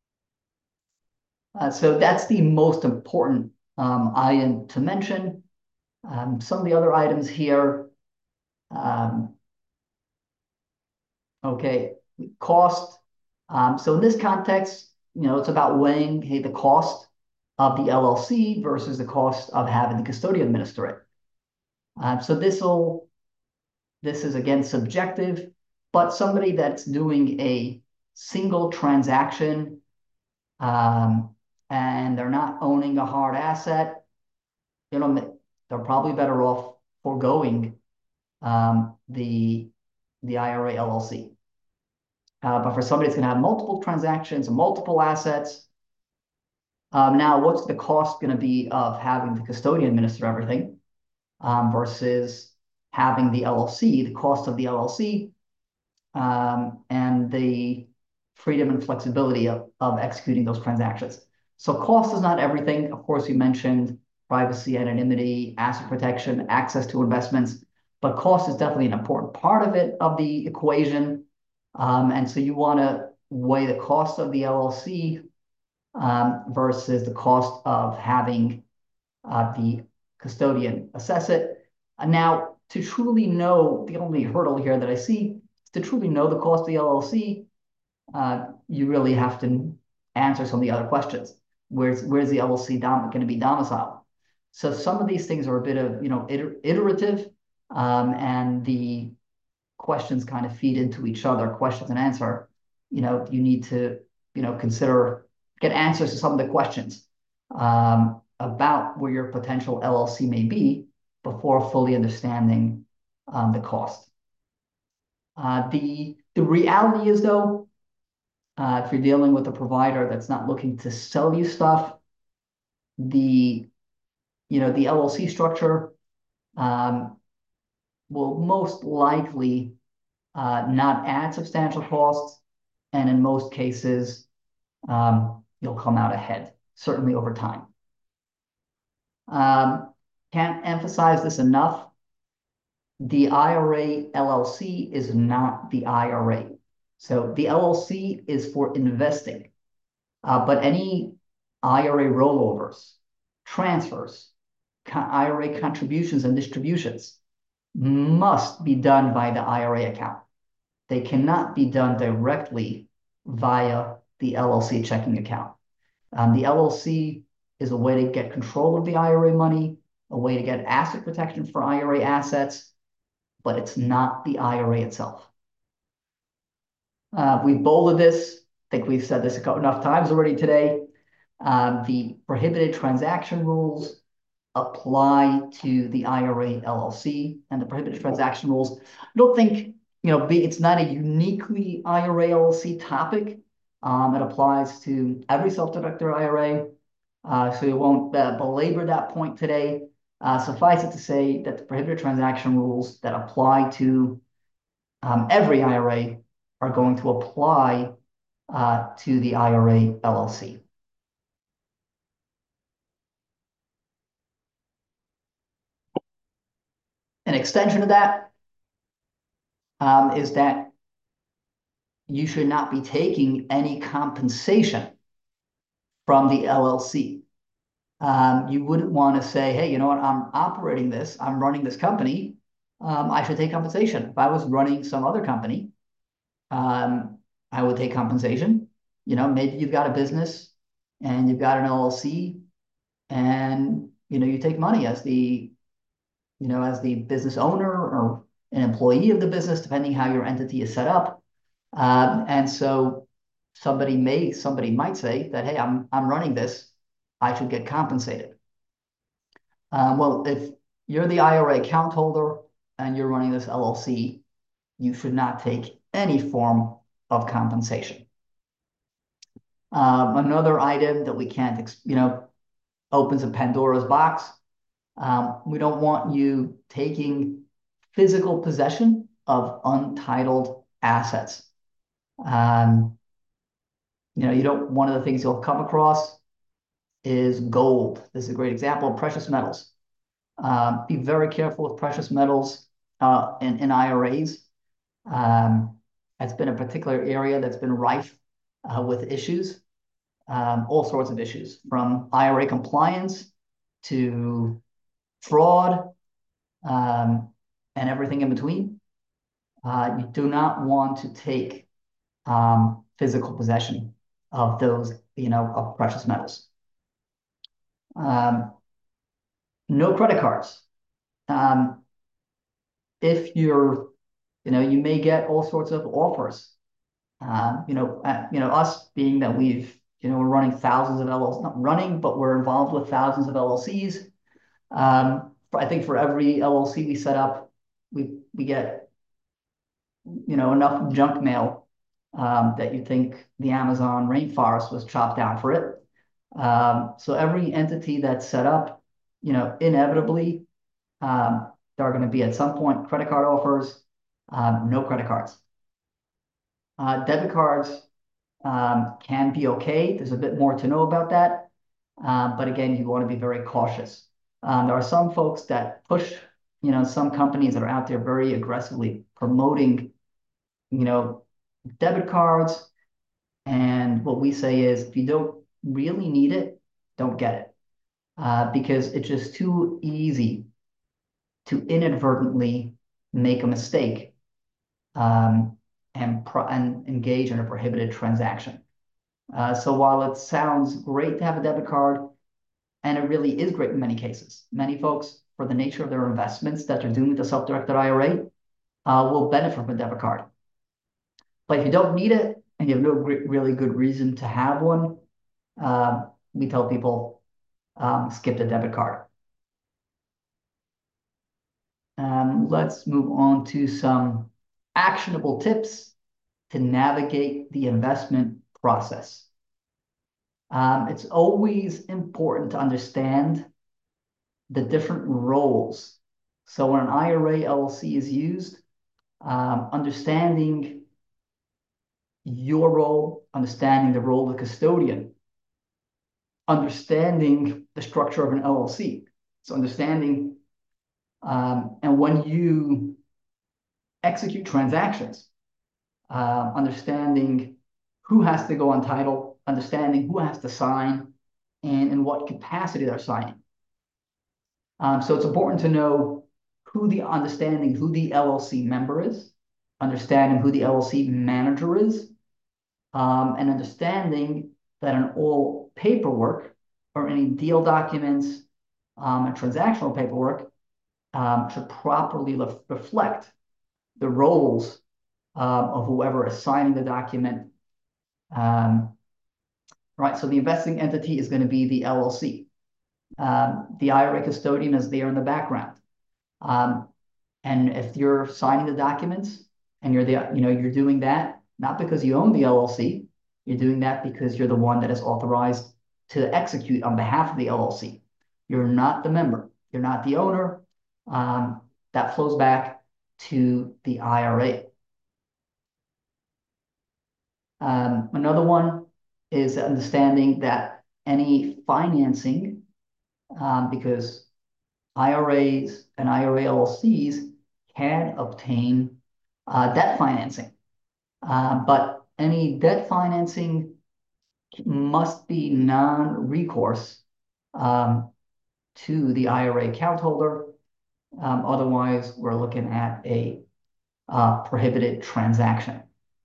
So that's the most important item to mention. Some of the other items here, okay, cost. So in this context, you know, it's about weighing, hey, the cost of the LLC versus the cost of having the custodian administer it. So this is again subjective, but somebody that's doing a single transaction and they're not owning a hard asset, you know, they're probably better off foregoing the IRA LLC. But for somebody that's going to have multiple transactions and multiple assets, now what's the cost going to be of having the custodian administer everything versus having the LLC, the cost of the LLC, and the freedom and flexibility of executing those transactions. So cost is not everything. Of course, we mentioned privacy, anonymity, asset protection, access to investments, but cost is definitely an important part of it, of the equation. And so you want to weigh the cost of the LLC versus the cost of having the custodian assess it. Now, to truly know, the only hurdle here that I see is to truly know the cost of the LLC, you really have to answer some of the other questions. Where's the LLC going to be domiciled? So some of these things are a bit of, you know, iterative, and the questions kind of feed into each other, questions and answer. You know, you need to, you know, get answers to some of the questions about where your potential LLC may be before fully understanding the cost. The reality is, though, if you're dealing with a provider that's not looking to sell you stuff, the LLC structure will most likely not add substantial costs, and in most cases, you'll come out ahead. certainly over time. Can't emphasize this enough. The IRA LLC is not the IRA. So the LLC is for investing, but any IRA rollovers, transfers, IRA contributions and distributions must be done by the IRA account. They cannot be done directly via the LLC checking account. The LLC is a way to get control of the IRA money, a way to get asset protection for IRA assets, but it's not the IRA itself. We've bolded this. I think we've said this enough times already today. The prohibited transaction rules apply to the IRA LLC, and the prohibited transaction rules, I don't think, it's not a uniquely IRA LLC topic. It applies to every self-directed IRA. So we won't belabor that point today. Suffice it to say that the prohibited transaction rules that apply to every IRA are going to apply to the IRA LLC. An extension of that is that you should not be taking any compensation from the LLC. You wouldn't want to say, hey, you know what, I'm operating this, I'm running this company, I should take compensation. If I was running some other company, I would take compensation. Maybe you've got a business and you've got an LLC, and you take money as the business owner or an employee of the business, depending how your entity is set up. And so somebody might say that, hey, I'm running this, I should get compensated. Well, if you're the IRA account holder and you're running this LLC, you should not take any form of compensation. Another item that we can't, opens a Pandora's box. We don't want you taking physical possession of untitled assets. One of the things you'll come across is gold. This is a great example of precious metals. Be very careful with precious metals in IRAs. It's been a particular area that's been rife with issues, all sorts of issues, from IRA compliance to fraud, and everything in between. You do not want to take physical possession of those, of precious metals. No credit cards. If you're, you may get all sorts of offers. Us being that we're running thousands of LLCs, not running, but we're involved with thousands of LLCs. I think for every LLC we set up, we get, enough junk mail that you think the Amazon rainforest was chopped down for it. So every entity that's set up, inevitably, there are going to be at some point credit card offers, no credit cards. Debit cards can be okay. There's a bit more to know about that. But again, you want to be very cautious. There are some folks that push, some companies that are out there very aggressively promoting, debit cards. And what we say is, if you don't really need it, don't get it. Because it's just too easy to inadvertently make a mistake and engage in a prohibited transaction. So while it sounds great to have a debit card, and it really is great in many cases, many folks, for the nature of their investments that they're doing with the self-directed IRA, will benefit from a debit card. But if you don't need it and you have no really good reason to have one, we tell people skip the debit card. Let's move on to some actionable tips to navigate the investment process. It's always important to understand the different roles. So when an IRA LLC is used, understanding your role, understanding the role of the custodian, understanding the structure of an LLC. So understanding, and when you execute transactions, understanding who has to go on title, understanding who has to sign, and in what capacity they're signing. So it's important to know understanding who the LLC member is, understanding who the LLC manager is, and understanding that in all paperwork or any deal documents and transactional paperwork should properly reflect the roles of whoever is signing the document. Right, so the investing entity is going to be the LLC. The IRA custodian is there in the background. And if you're signing the documents and you're doing that, not because you own the LLC, you're doing that because you're the one that is authorized to execute on behalf of the LLC. You're not the member. You're not the owner. That flows back to the IRA. Another one is understanding that any financing, because IRAs and IRA LLCs can obtain debt financing, but any debt financing must be non-recourse to the IRA account holder. Otherwise, we're looking at a prohibited transaction.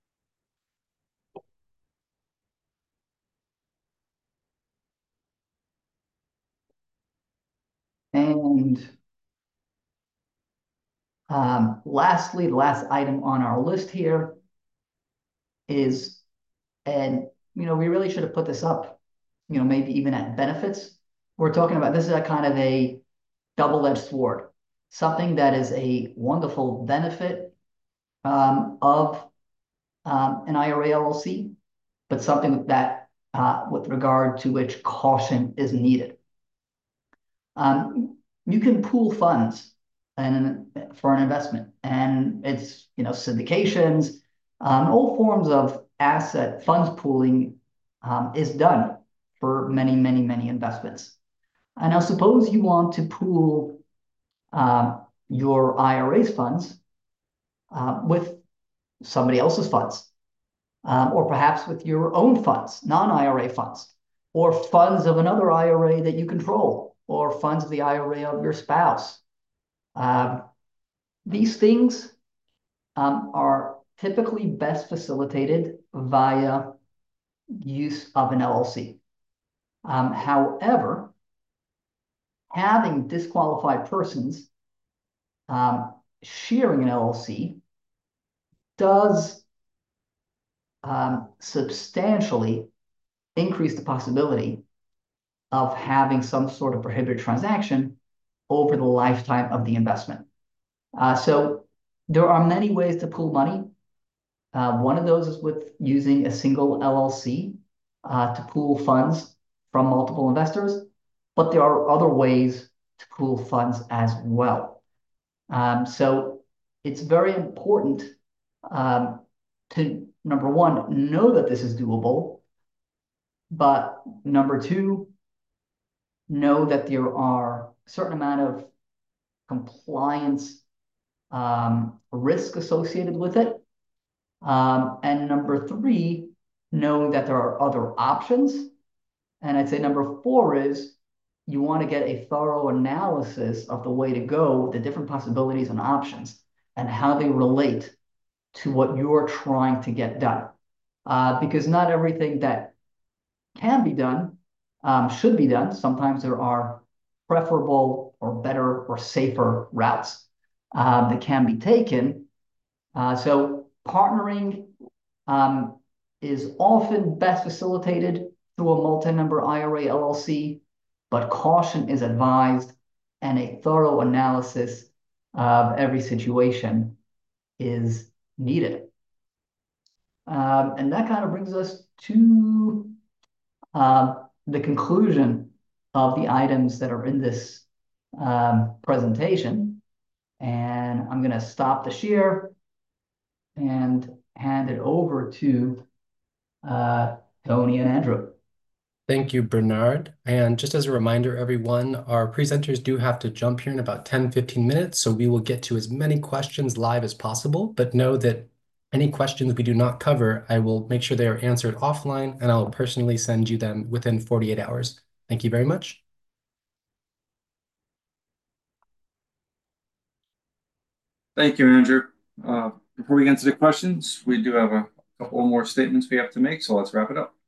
And lastly, the last item on our list here is, and we really should have put this up, maybe even at benefits. We're talking about, this is a kind of a double-edged sword, something that is a wonderful benefit of an IRA LLC, but something that with regard to which caution is needed. You can pool funds for an investment, and it's syndications, all forms of asset funds pooling is done for many, many, many investments. And now suppose you want to pool your IRA's funds with somebody else's funds, or perhaps with your own funds, non-IRA funds, or funds of another IRA that you control, or funds of the IRA of your spouse. These things are typically best facilitated via use of an LLC. However, having disqualified persons sharing an LLC does substantially increase the possibility of having some sort of prohibited transaction over the lifetime of the investment. So there are many ways to pool money. One of those is with using a single LLC to pool funds from multiple investors, but there are other ways to pool funds as well. So it's very important to, number one, know that this is doable, but number two, know that there are a certain amount of compliance risk associated with it. And number three, knowing that there are other options. And I'd say number four is you want to get a thorough analysis of the way to go, the different possibilities and options, and how they relate to what you're trying to get done. Because not everything that can be done should be done. Sometimes there are preferable or better or safer routes that can be taken. So partnering is often best facilitated through a multi-member IRA LLC, but caution is advised and a thorough analysis of every situation is needed. And that kind of brings us to the conclusion of the items that are in this presentation. And I'm going to stop the share and hand it over to Tony and Andrew. Thank you, Bernard. And just as a reminder, everyone, our presenters do have to jump here in about 10-15 minutes, so we will get to as many questions live as possible, but know that any questions we do not cover, I will make sure they are answered offline, and I'll personally send you them within 48 hours. Thank you very much. Thank you, Andrew. Before we get into the questions, we do have a couple more statements we have to make, so let's wrap it up.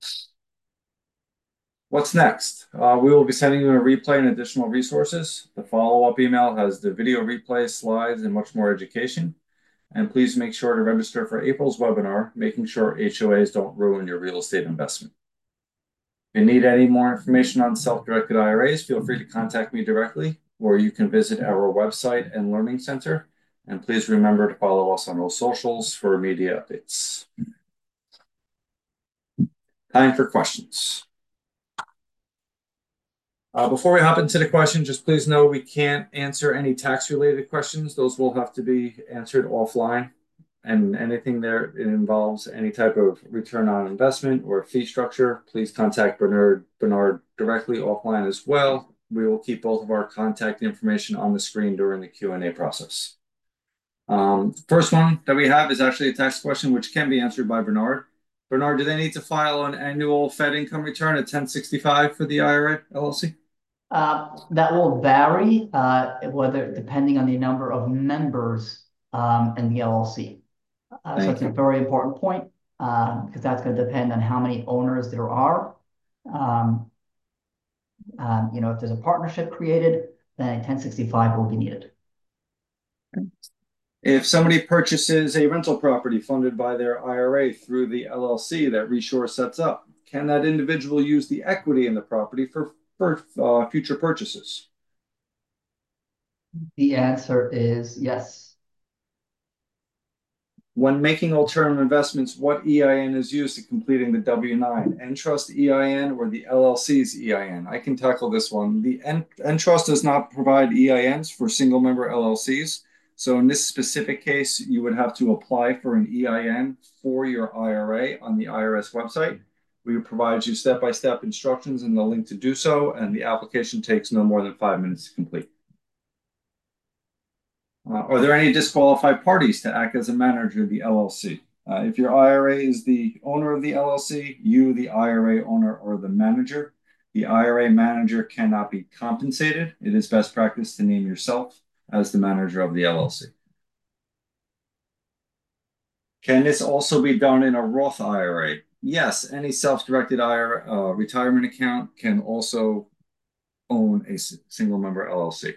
What's next? We will be sending you a replay and additional resources. The follow-up email has the video replay, slides, and much more education. And please make sure to register for April's webinar, making sure HOAs don't ruin your real estate investment. If you need any more information on self-directed IRAs, feel free to contact me directly, or you can visit our website and learning center. And please remember to follow us on all socials for immediate updates. Time for questions. Before we hop into the question, just please know we can't answer any tax-related questions. Those will have to be answered offline. And anything there it involves any type of return on investment or fee structure, please contact Bernard directly offline as well. We will keep both of our contact information on the screen during the Q&A process. First one that we have is actually a tax question, which can be answered by Bernard. Bernard, do they need to file an annual Fed income return at 1065 for the IRA LLC? That will vary, whether depending on the number of members in the LLC. So it's a very important point because that's going to depend on how many owners there are. If there's a partnership created, then a 1065 will be needed. If somebody purchases a rental property funded by their IRA through the LLC that Reshore sets up, can that individual use the equity in the property for future purchases? The answer is yes. When making alternative investments, what EIN is used in completing the W-9? Entrust EIN or the LLC's EIN? I can tackle this one. The Entrust does not provide EINs for single-member LLCs. So in this specific case, you would have to apply for an EIN for your IRA on the IRS website. We would provide you step-by-step instructions and the link to do so, and the application takes no more than 5 minutes to complete. Are there any disqualified parties to act as a manager of the LLC? If your IRA is the owner of the LLC, you, the IRA owner, are the manager. The IRA manager cannot be compensated. It is best practice to name yourself as the manager of the LLC. Can this also be done in a Roth IRA? Yes, any self-directed IRA retirement account can also own a single-member LLC.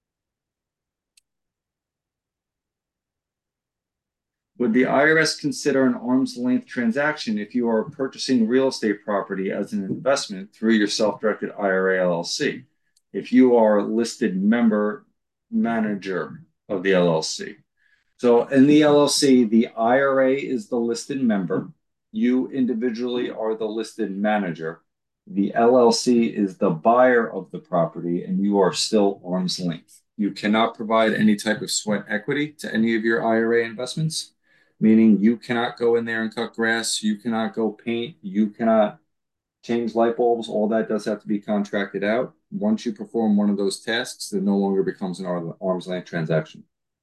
Would the IRS consider an arm's length transaction if you are purchasing real estate property as an investment through your self-directed IRA LLC? If you are a listed member manager of the LLC. So in the LLC, the IRA is the listed member. You individually are the listed manager. The LLC is the buyer of the property, and you are still arm's length. You cannot provide any type of sweat equity to any of your IRA investments, meaning you cannot go in there and cut grass, you cannot go paint, you cannot change light bulbs. All that does have to be contracted out. Once you perform one of those tasks, it no longer becomes an arm's length transaction.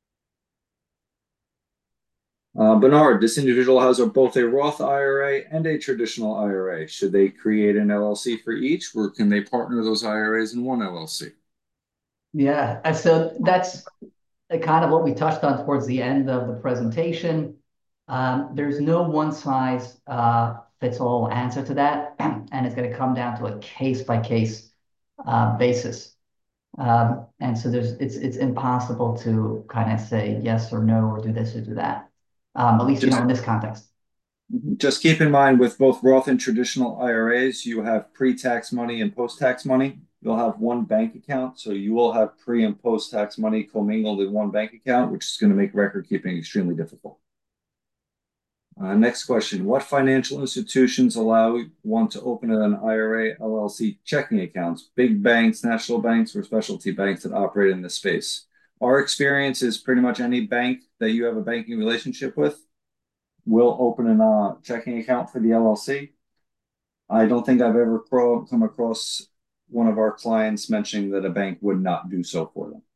Bernard, this individual has both a Roth IRA and a traditional IRA. Should they create an LLC for each, or can they partner those IRAs in one LLC? Yeah, so that's kind of what we touched on towards the end of the presentation. There's no one size fits all answer to that, and it's going to come down to a case by case basis. And so it's impossible to kind of say yes or no or do this or do that, at least in this context. Just keep in mind with both Roth and traditional IRAs, you have pre-tax money and post-tax money. You'll have one bank account, so you will have pre and post-tax money commingled in one bank account, which is going to make record keeping extremely difficult. Next question. What financial institutions allow one to open an IRA LLC checking accounts? Big banks, national banks, or specialty banks that operate in this space? Our experience is pretty much any bank that you have a banking relationship with will open a checking account for the LLC. I don't think I've ever come across one of our clients mentioning that a bank would not do so for them.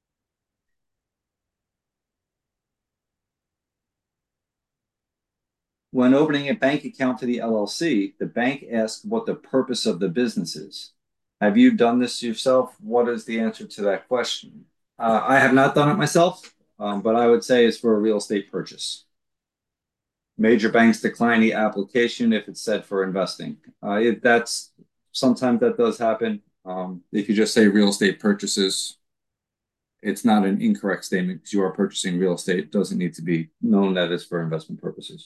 When opening a bank account for the LLC, the bank asks what the purpose of the business is. Have you done this yourself? What is the answer to that question? I have not done it myself, but I would say it's for a real estate purchase. Major banks decline the application if it's set for investing. That's sometimes that does happen. If you just say real estate purchases, it's not an incorrect statement because you are purchasing real estate. It doesn't need to be known that it's for investment purposes.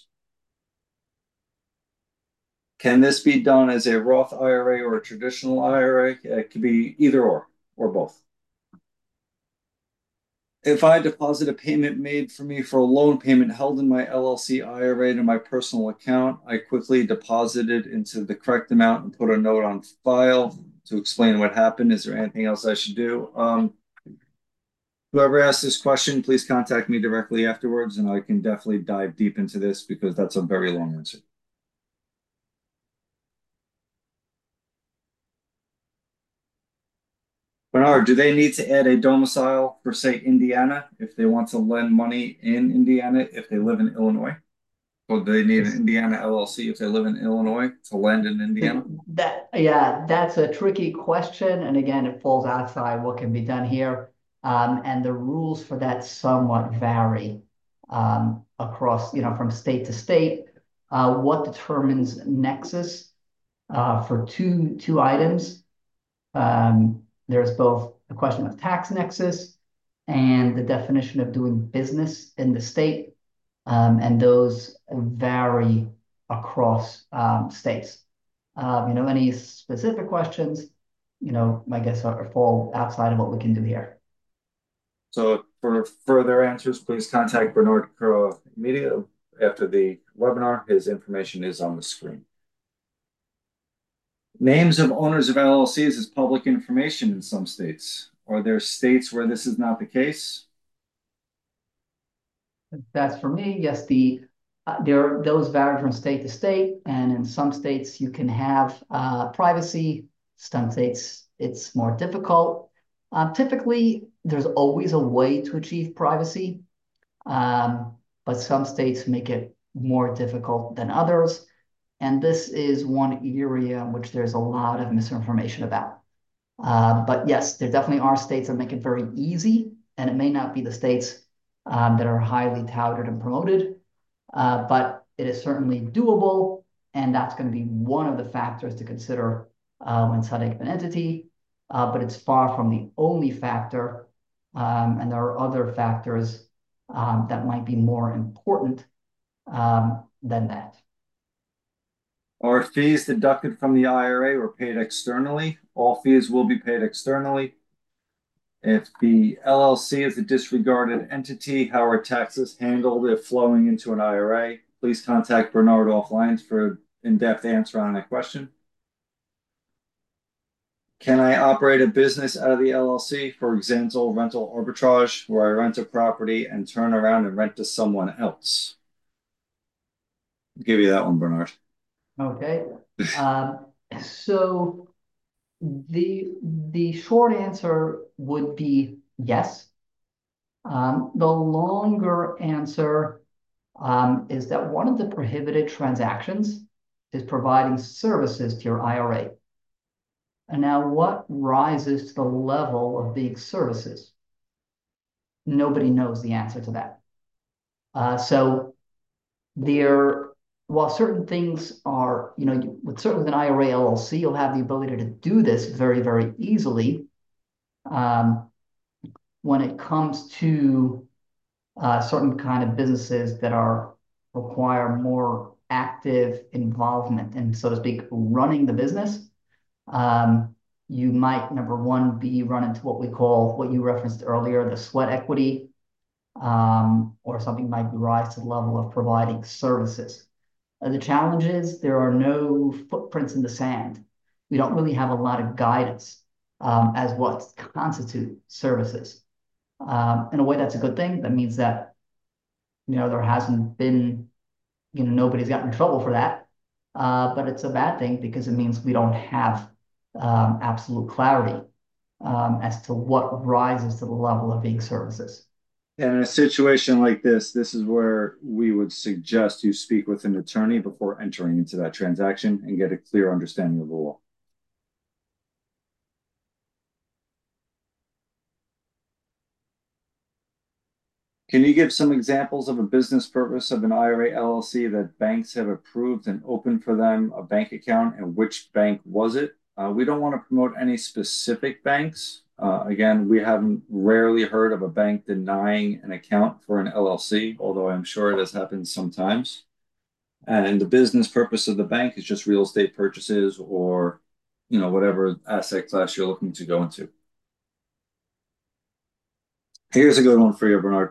Can this be done as a Roth IRA or a traditional IRA? It could be either or both. If I deposit a payment made for me for a loan payment held in my LLC IRA to my personal account, I quickly deposit it into the correct amount and put a note on file to explain what happened. Is there anything else I should do? Whoever asked this question, please contact me directly afterwards, and I can definitely dive deep into this because that's a very long answer. Bernard, do they need to add a domicile for, say, Indiana if they want to lend money in Indiana if they live in Illinois? Or do they need an Indiana LLC if they live in Illinois to lend in Indiana? That's a tricky question. And again, it falls outside what can be done here. And the rules for that somewhat vary across, from state to state. What determines nexus for two items? There's both the question of tax nexus and the definition of doing business in the state. And those vary across states. Any specific questions, I guess fall outside of what we can do here. So for further answers, please contact Bernard Media after the webinar. His information is on the screen. Names of owners of LLCs is public information in some states. Are there states where this is not the case? That's for me. Yes, those vary from state to state, and in some states you can have privacy. Some states it's more difficult. Typically, there's always a way to achieve privacy, but some states make it more difficult than others. And this is one area in which there's a lot of misinformation about. But yes, there definitely are states that make it very easy, and it may not be the states that are highly touted and promoted, but it is certainly doable, and that's going to be one of the factors to consider when setting up an entity, but it's far from the only factor, and there are other factors that might be more important than that. Are fees deducted from the IRA or paid externally? All fees will be paid externally. If the LLC is a disregarded entity, how are taxes handled if flowing into an IRA? Please contact Bernard offline for an in-depth answer on that question. Can I operate a business out of the LLC, for example, rental arbitrage, where I rent a property and turn around and rent to someone else? I'll give you that one, Bernard. Okay. So the short answer would be yes. The longer answer is that one of the prohibited transactions is providing services to your IRA. And now what rises to the level of being services? Nobody knows the answer to that. So while certain things are, with an IRA LLC, you'll have the ability to do this very, very easily. When it comes to certain kind of businesses that require more active involvement and, so to speak, running the business, you might, number one, be run into what you referenced earlier, the sweat equity, or something might rise to the level of providing services. The challenge is there are no footprints in the sand. We don't really have a lot of guidance as what constitute services. In a way, that's a good thing. That means that, there hasn't been, nobody's gotten in trouble for that. but it's a bad thing because it means we don't have absolute clarity as to what rises to the level of being services. And in a situation like this is where we would suggest you speak with an attorney before entering into that transaction and get a clear understanding of the law. Can you give some examples of a business purpose of an IRA LLC that banks have approved and opened for them a bank account, and which bank was it? We don't want to promote any specific banks. Again, we haven't rarely heard of a bank denying an account for an LLC, although I'm sure it has happened sometimes. And the business purpose of the bank is just real estate purchases or, whatever asset class you're looking to go into. Here's a good one for you, Bernard.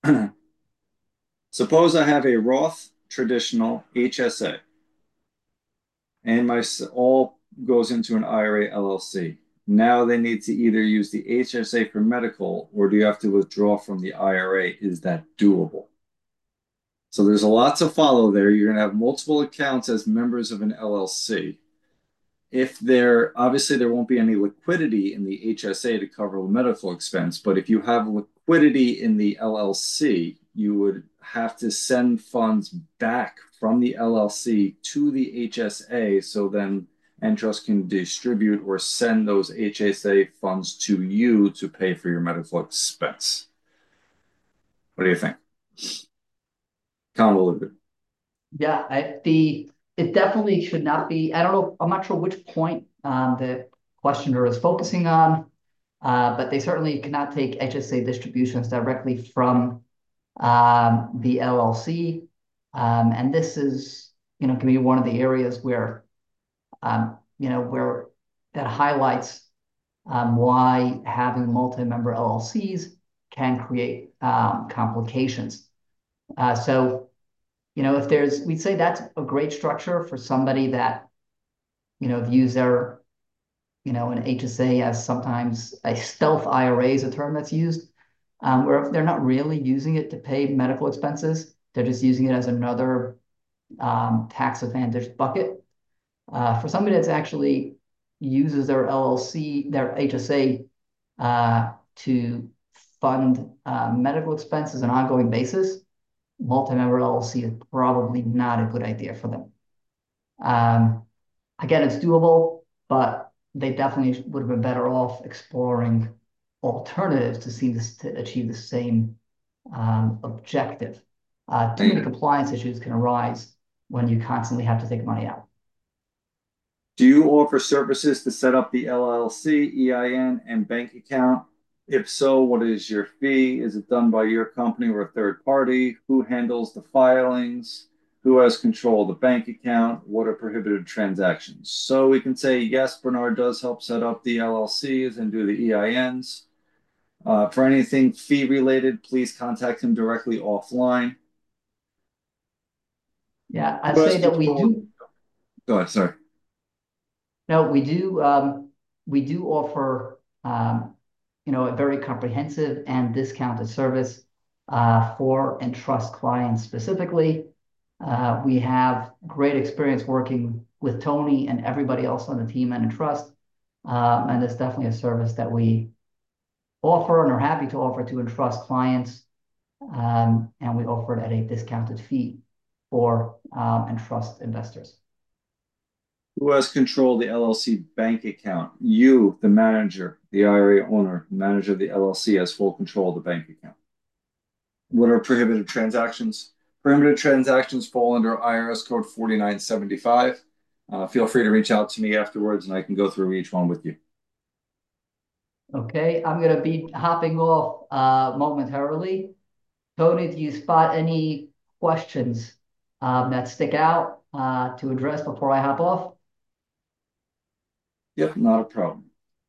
Suppose I have a Roth traditional HSA and my all goes into an IRA LLC. Now they need to either use the HSA for medical or do you have to withdraw from the IRA? Is that doable? So there's a lot to follow there. You're going to have multiple accounts as members of an LLC. If obviously there won't be any liquidity in the HSA to cover the medical expense, but if you have liquidity in the LLC, you would have to send funds back from the LLC to the HSA so then Entrust can distribute or send those HSA funds to you to pay for your medical expense. What do you think? Convoluted. Yeah, it definitely should not be. I don't know. I'm not sure which point the questioner is focusing on, but they certainly cannot take HSA distributions directly from the LLC, and this is can be one of the areas where where that highlights why having multi-member LLCs can create complications. So. If we'd say that's a great structure for somebody that, views their, an HSA as sometimes a stealth IRA is a term that's used, where if they're not really using it to pay medical expenses, they're just using it as another tax advantage bucket. For somebody that's actually uses their LLC, their HSA to fund medical expenses on an ongoing basis, multi-member LLC is probably not a good idea for them. Again, it's doable, but they definitely would have been better off exploring alternatives to achieve the same objective. Too many compliance issues can arise when you constantly have to take money out. Do you offer services to set up the LLC, EIN, and bank account? If so, what is your fee? Is it done by your company or a third party? Who handles the filings? Who has control of the bank account? What are prohibited transactions? So we can say, yes, Bernard does help set up the LLCs and do the EINs. For anything fee related, please contact him directly offline. Yeah, I'd say that we do. Go ahead, sorry. No, we do offer a very comprehensive and discounted service for Entrust clients specifically. We have great experience working with Tony and everybody else on the team at Entrust, and it's definitely a service that we offer and are happy to offer to Entrust clients, and we offer it at a discounted fee for Entrust investors. Who has control of the LLC bank account? You, the manager, the IRA owner, manager of the LLC has full control of the bank account. What are prohibited transactions? Prohibited transactions fall under IRS code 4975. Feel free to reach out to me afterwards and I can go through each one with you. Okay, I'm going to be hopping off momentarily. Tony, do you spot any questions that stick out to address before I hop off? Yep, not a problem.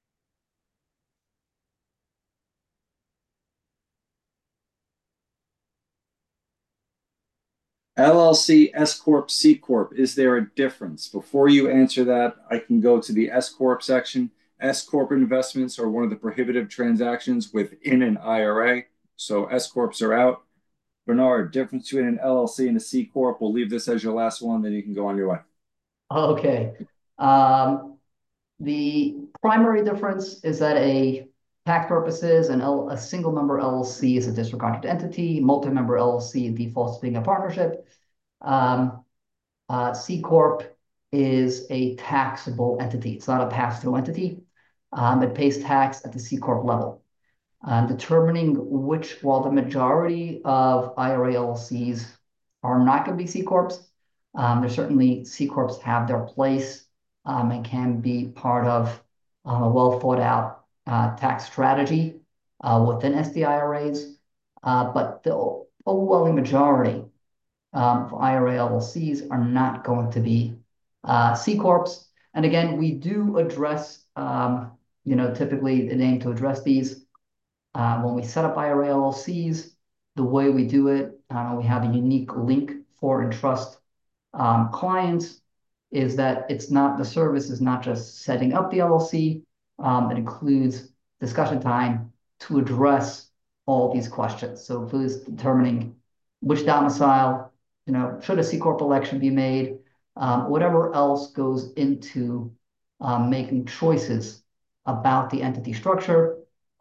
LLC, S Corp, C Corp. Is there a difference? Before you answer that, I can go to the S Corp section. S Corp investments are one of the prohibitive transactions within an IRA. So S Corps are out. Bernard, difference between an LLC and a C Corp. We'll leave this as your last one, then you can go on your way. Okay. Um, the primary difference is that a tax purposes, a single member LLC is a disregarded entity. Multi-member LLC defaults to being a partnership. Um, C Corp is a taxable entity. It's not a pass-through entity. It pays tax at the C Corp level. Determining while the majority of IRA LLCs are not going to be C Corps, there's certainly C Corps have their place and can be part of a well thought out tax strategy within SDIRAs. But the overwhelming majority of IRA LLCs are not going to be C Corps. And again, we do address, typically an aim to address these when we set up IRA LLCs, the way we do it, we have a unique link for Entrust clients, is that the service is not just setting up the LLC, it includes discussion time to address all these questions. So it includes determining which domicile, should a C Corp election be made, whatever else goes into making choices about the entity structure.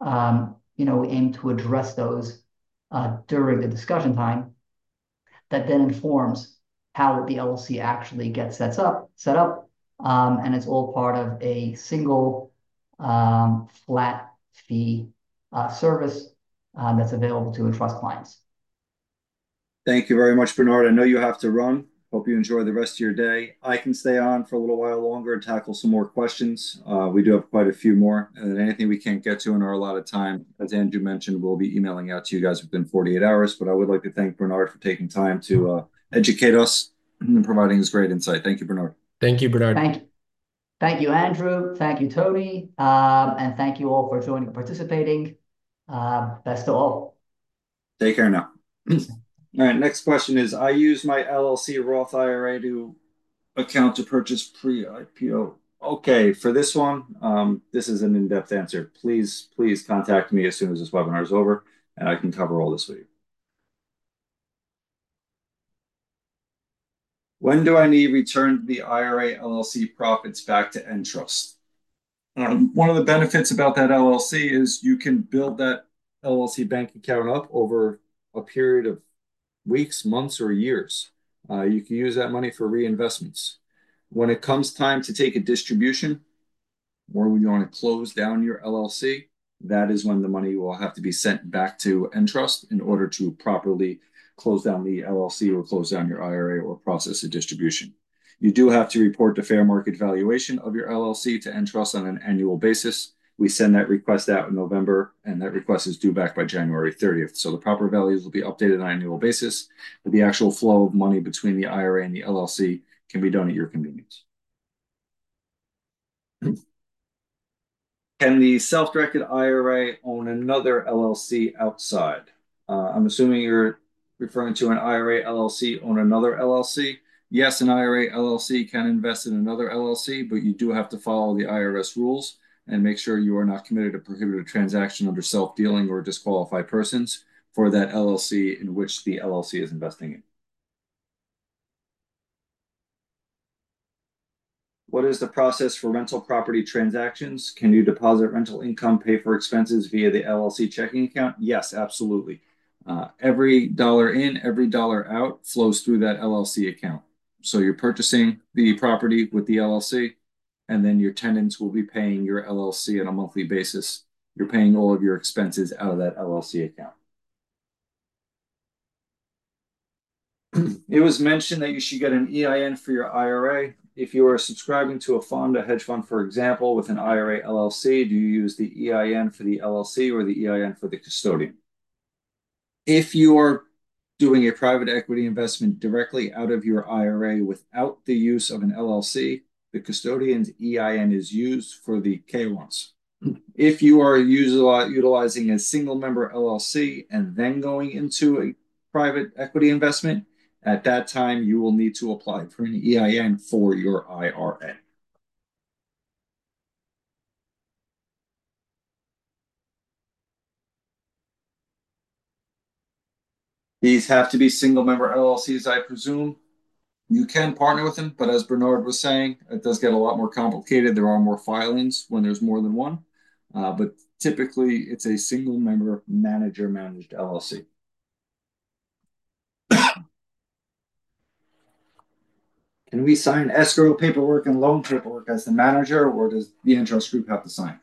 We aim to address those during the discussion time that then informs how the LLC actually gets set up, and it's all part of a single flat fee service that's available to Entrust clients. Thank you very much, Bernard. I know you have to run. Hope you enjoy the rest of your day. I can stay on for a little while longer and tackle some more questions. We do have quite a few more, and anything we can't get to in our allotted time, as Andrew mentioned, we'll be emailing out to you guys within 48 hours. But I would like to thank Bernard for taking time to educate us and providing his great insight. Thank you, Bernard. Thank you, Bernard. Thank you, Andrew. Thank you, Tony. And thank you all for joining and participating. Best of all. Take care now. All right, next question is, I use my LLC Roth IRA to account to purchase pre-IPO. Okay, for this one, this is an in-depth answer. Please contact me as soon as this webinar is over, and I can cover all this with you. When do I need return the IRA LLC profits back to Entrust? One of the benefits about that LLC is you can build that LLC bank account up over a period of weeks, months, or years. You can use that money for reinvestments. When it comes time to take a distribution, or when you want to close down your LLC, that is when the money will have to be sent back to Entrust in order to properly close down the LLC or close down your IRA or process a distribution. You do have to report the fair market valuation of your LLC to Entrust on an annual basis. We send that request out in November, and that request is due back by January 30th. So the proper values will be updated on an annual basis, but the actual flow of money between the IRA and the LLC can be done at your convenience. Can the self-directed IRA own another LLC outside? I'm assuming you're referring to an IRA LLC own another LLC. Yes, an IRA LLC can invest in another LLC, but you do have to follow the IRS rules and make sure you are not committed to prohibited transaction under self-dealing or disqualified persons for that LLC in which the LLC is investing in. What is the process for rental property transactions? Can you deposit rental income, pay for expenses via the LLC checking account? Yes, absolutely. Every dollar in, every dollar out flows through that LLC account. So you're purchasing the property with the LLC, and then your tenants will be paying your LLC on a monthly basis. You're paying all of your expenses out of that LLC account. It was mentioned that you should get an EIN for your IRA. If you are subscribing to a fund, a hedge fund, for example, with an IRA LLC, do you use the EIN for the LLC or the EIN for the custodian? If you are doing a private equity investment directly out of your IRA without the use of an LLC, the custodian's EIN is used for the K1s. If you are utilizing a single member LLC and then going into a private equity investment, at that time, you will need to apply for an EIN for your IRA. These have to be single member LLCs, I presume. You can partner with them, but as Bernard was saying, it does get a lot more complicated. There are more filings when there's more than one. But typically, it's a single member manager managed LLC. Can we sign escrow paperwork and loan paperwork as the manager, or does the Entrust Group have to sign?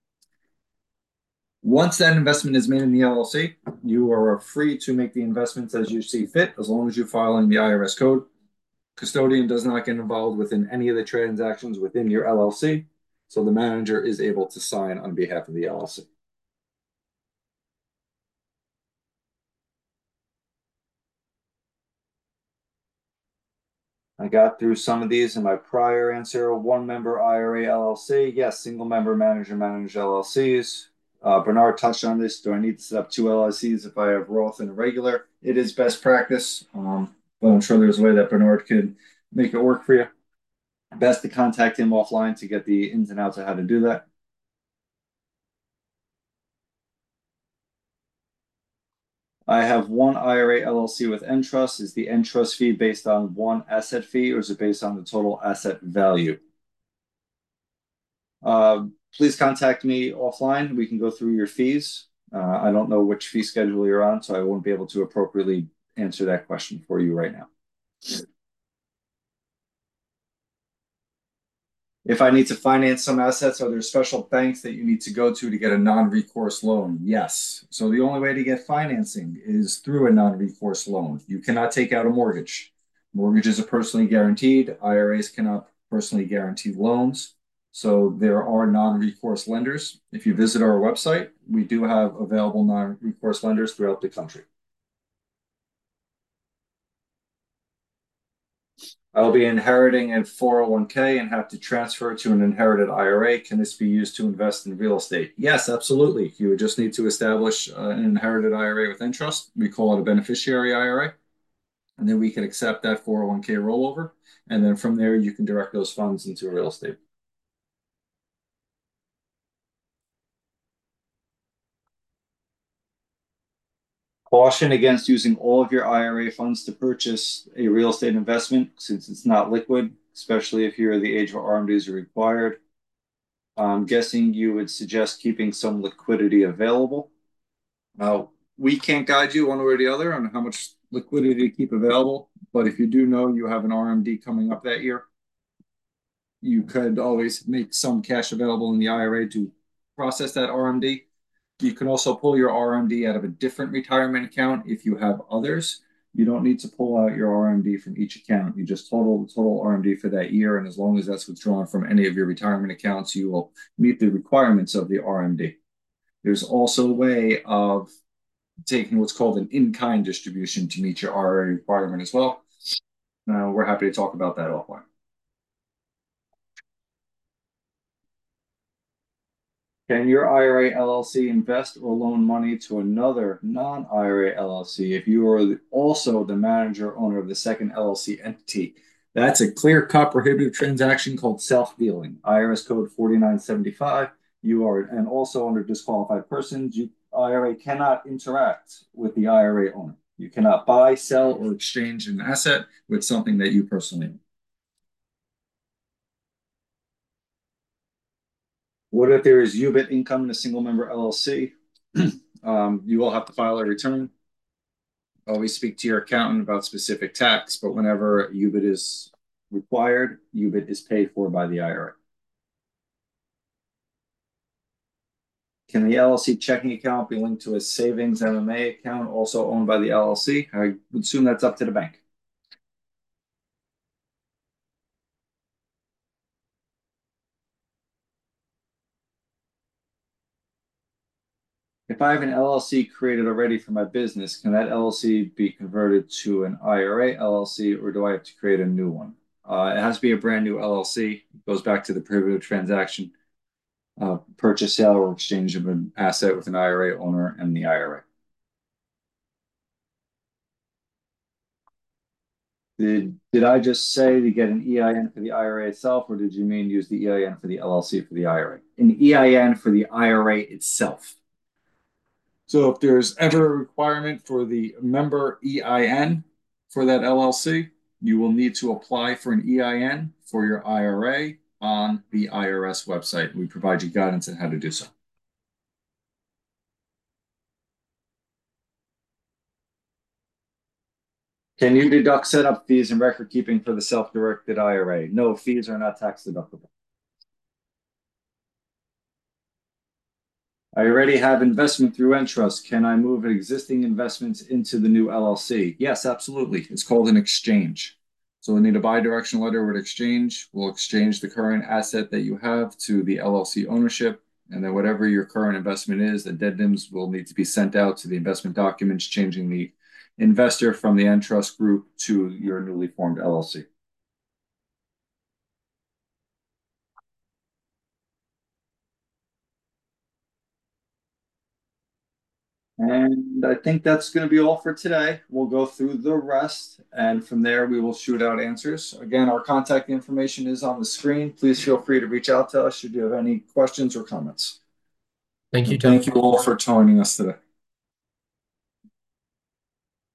Once that investment is made in the LLC, you are free to make the investments as you see fit, as long as you're filing the IRS code. Custodian does not get involved within any of the transactions within your LLC, so the manager is able to sign on behalf of the LLC. I got through some of these in my prior answer. One member IRA LLC. Yes, single member manager managed LLCs. Bernard touched on this. Do I need to set up two LLCs if I have Roth and a regular? It is best practice, but I'm sure there's a way that Bernard could make it work for you. Best to contact him offline to get the ins and outs of how to do that. I have one IRA LLC with Entrust. Is the Entrust fee based on one asset fee, or is it based on the total asset value? Please contact me offline. We can go through your fees. I don't know which fee schedule you're on, so I won't be able to appropriately answer that question for you right now. If I need to finance some assets, are there special banks that you need to go to get a non-recourse loan? Yes. So the only way to get financing is through a non-recourse loan. You cannot take out a mortgage. Mortgages are personally guaranteed. IRAs cannot personally guarantee loans. So there are non-recourse lenders. If you visit our website, we do have available non-recourse lenders throughout the country. I'll be inheriting a 401k and have to transfer it to an inherited IRA. Can this be used to invest in real estate? Yes, absolutely. You would just need to establish an inherited IRA with Entrust. We call it a beneficiary IRA. And then we can accept that 401k rollover. And then from there, you can direct those funds into real estate. Caution against using all of your IRA funds to purchase a real estate investment since it's not liquid, especially if you're the age where RMDs are required. I'm guessing you would suggest keeping some liquidity available. Now, we can't guide you one way or the other on how much liquidity to keep available, but if you do know you have an RMD coming up that year, you could always make some cash available in the IRA to process that RMD. You can also pull your RMD out of a different retirement account if you have others. You don't need to pull out your RMD from each account. You just total the total RMD for that year. And as long as that's withdrawn from any of your retirement accounts, you will meet the requirements of the RMD. There's also a way of taking what's called an in-kind distribution to meet your RA requirement as well. We're happy to talk about that offline. Can your IRA LLC invest or loan money to another non-IRA LLC if you are also the manager owner of the second LLC entity? That's a clear-cut prohibitive transaction called self-dealing. IRS code 4975. You are, and also under disqualified persons, IRA cannot interact with the IRA owner. You cannot buy, sell, or exchange an asset with something that you personally own. What if there is UBIT income in a single member LLC? You will have to file a return. Always speak to your accountant about specific tax, but whenever UBIT is required, UBIT is paid for by the IRA. Can the LLC checking account be linked to a savings MMA account also owned by the LLC? I would assume that's up to the bank. If I have an LLC created already for my business, can that LLC be converted to an IRA LLC, or do I have to create a new one? It has to be a brand new LLC. It goes back to the prohibited transaction, purchase, sale, or exchange of an asset with an IRA owner and the IRA. Did I just say to get an EIN for the IRA itself, or did you mean use the EIN for the LLC for the IRA? An EIN for the IRA itself. So if there's ever a requirement for the member EIN for that LLC, you will need to apply for an EIN for your IRA on the IRS website. We provide you guidance on how to do so. Can you deduct setup fees and record keeping for the self-directed IRA? No, fees are not tax deductible. I already have investment through Entrust. Can I move existing investments into the new LLC? Yes, absolutely. It's called an exchange. So we need a bi-directional letter with exchange. We'll exchange the current asset that you have to the LLC ownership. And then whatever your current investment is, addendums will need to be sent out to the investment documents, changing the investor from the Entrust group to your newly formed LLC. And I think that's going to be all for today. We'll go through the rest, and from there we will shoot out answers. Again, our contact information is on the screen. Please feel free to reach out to us should you have any questions or comments. Thank you, Thank you all for joining us today.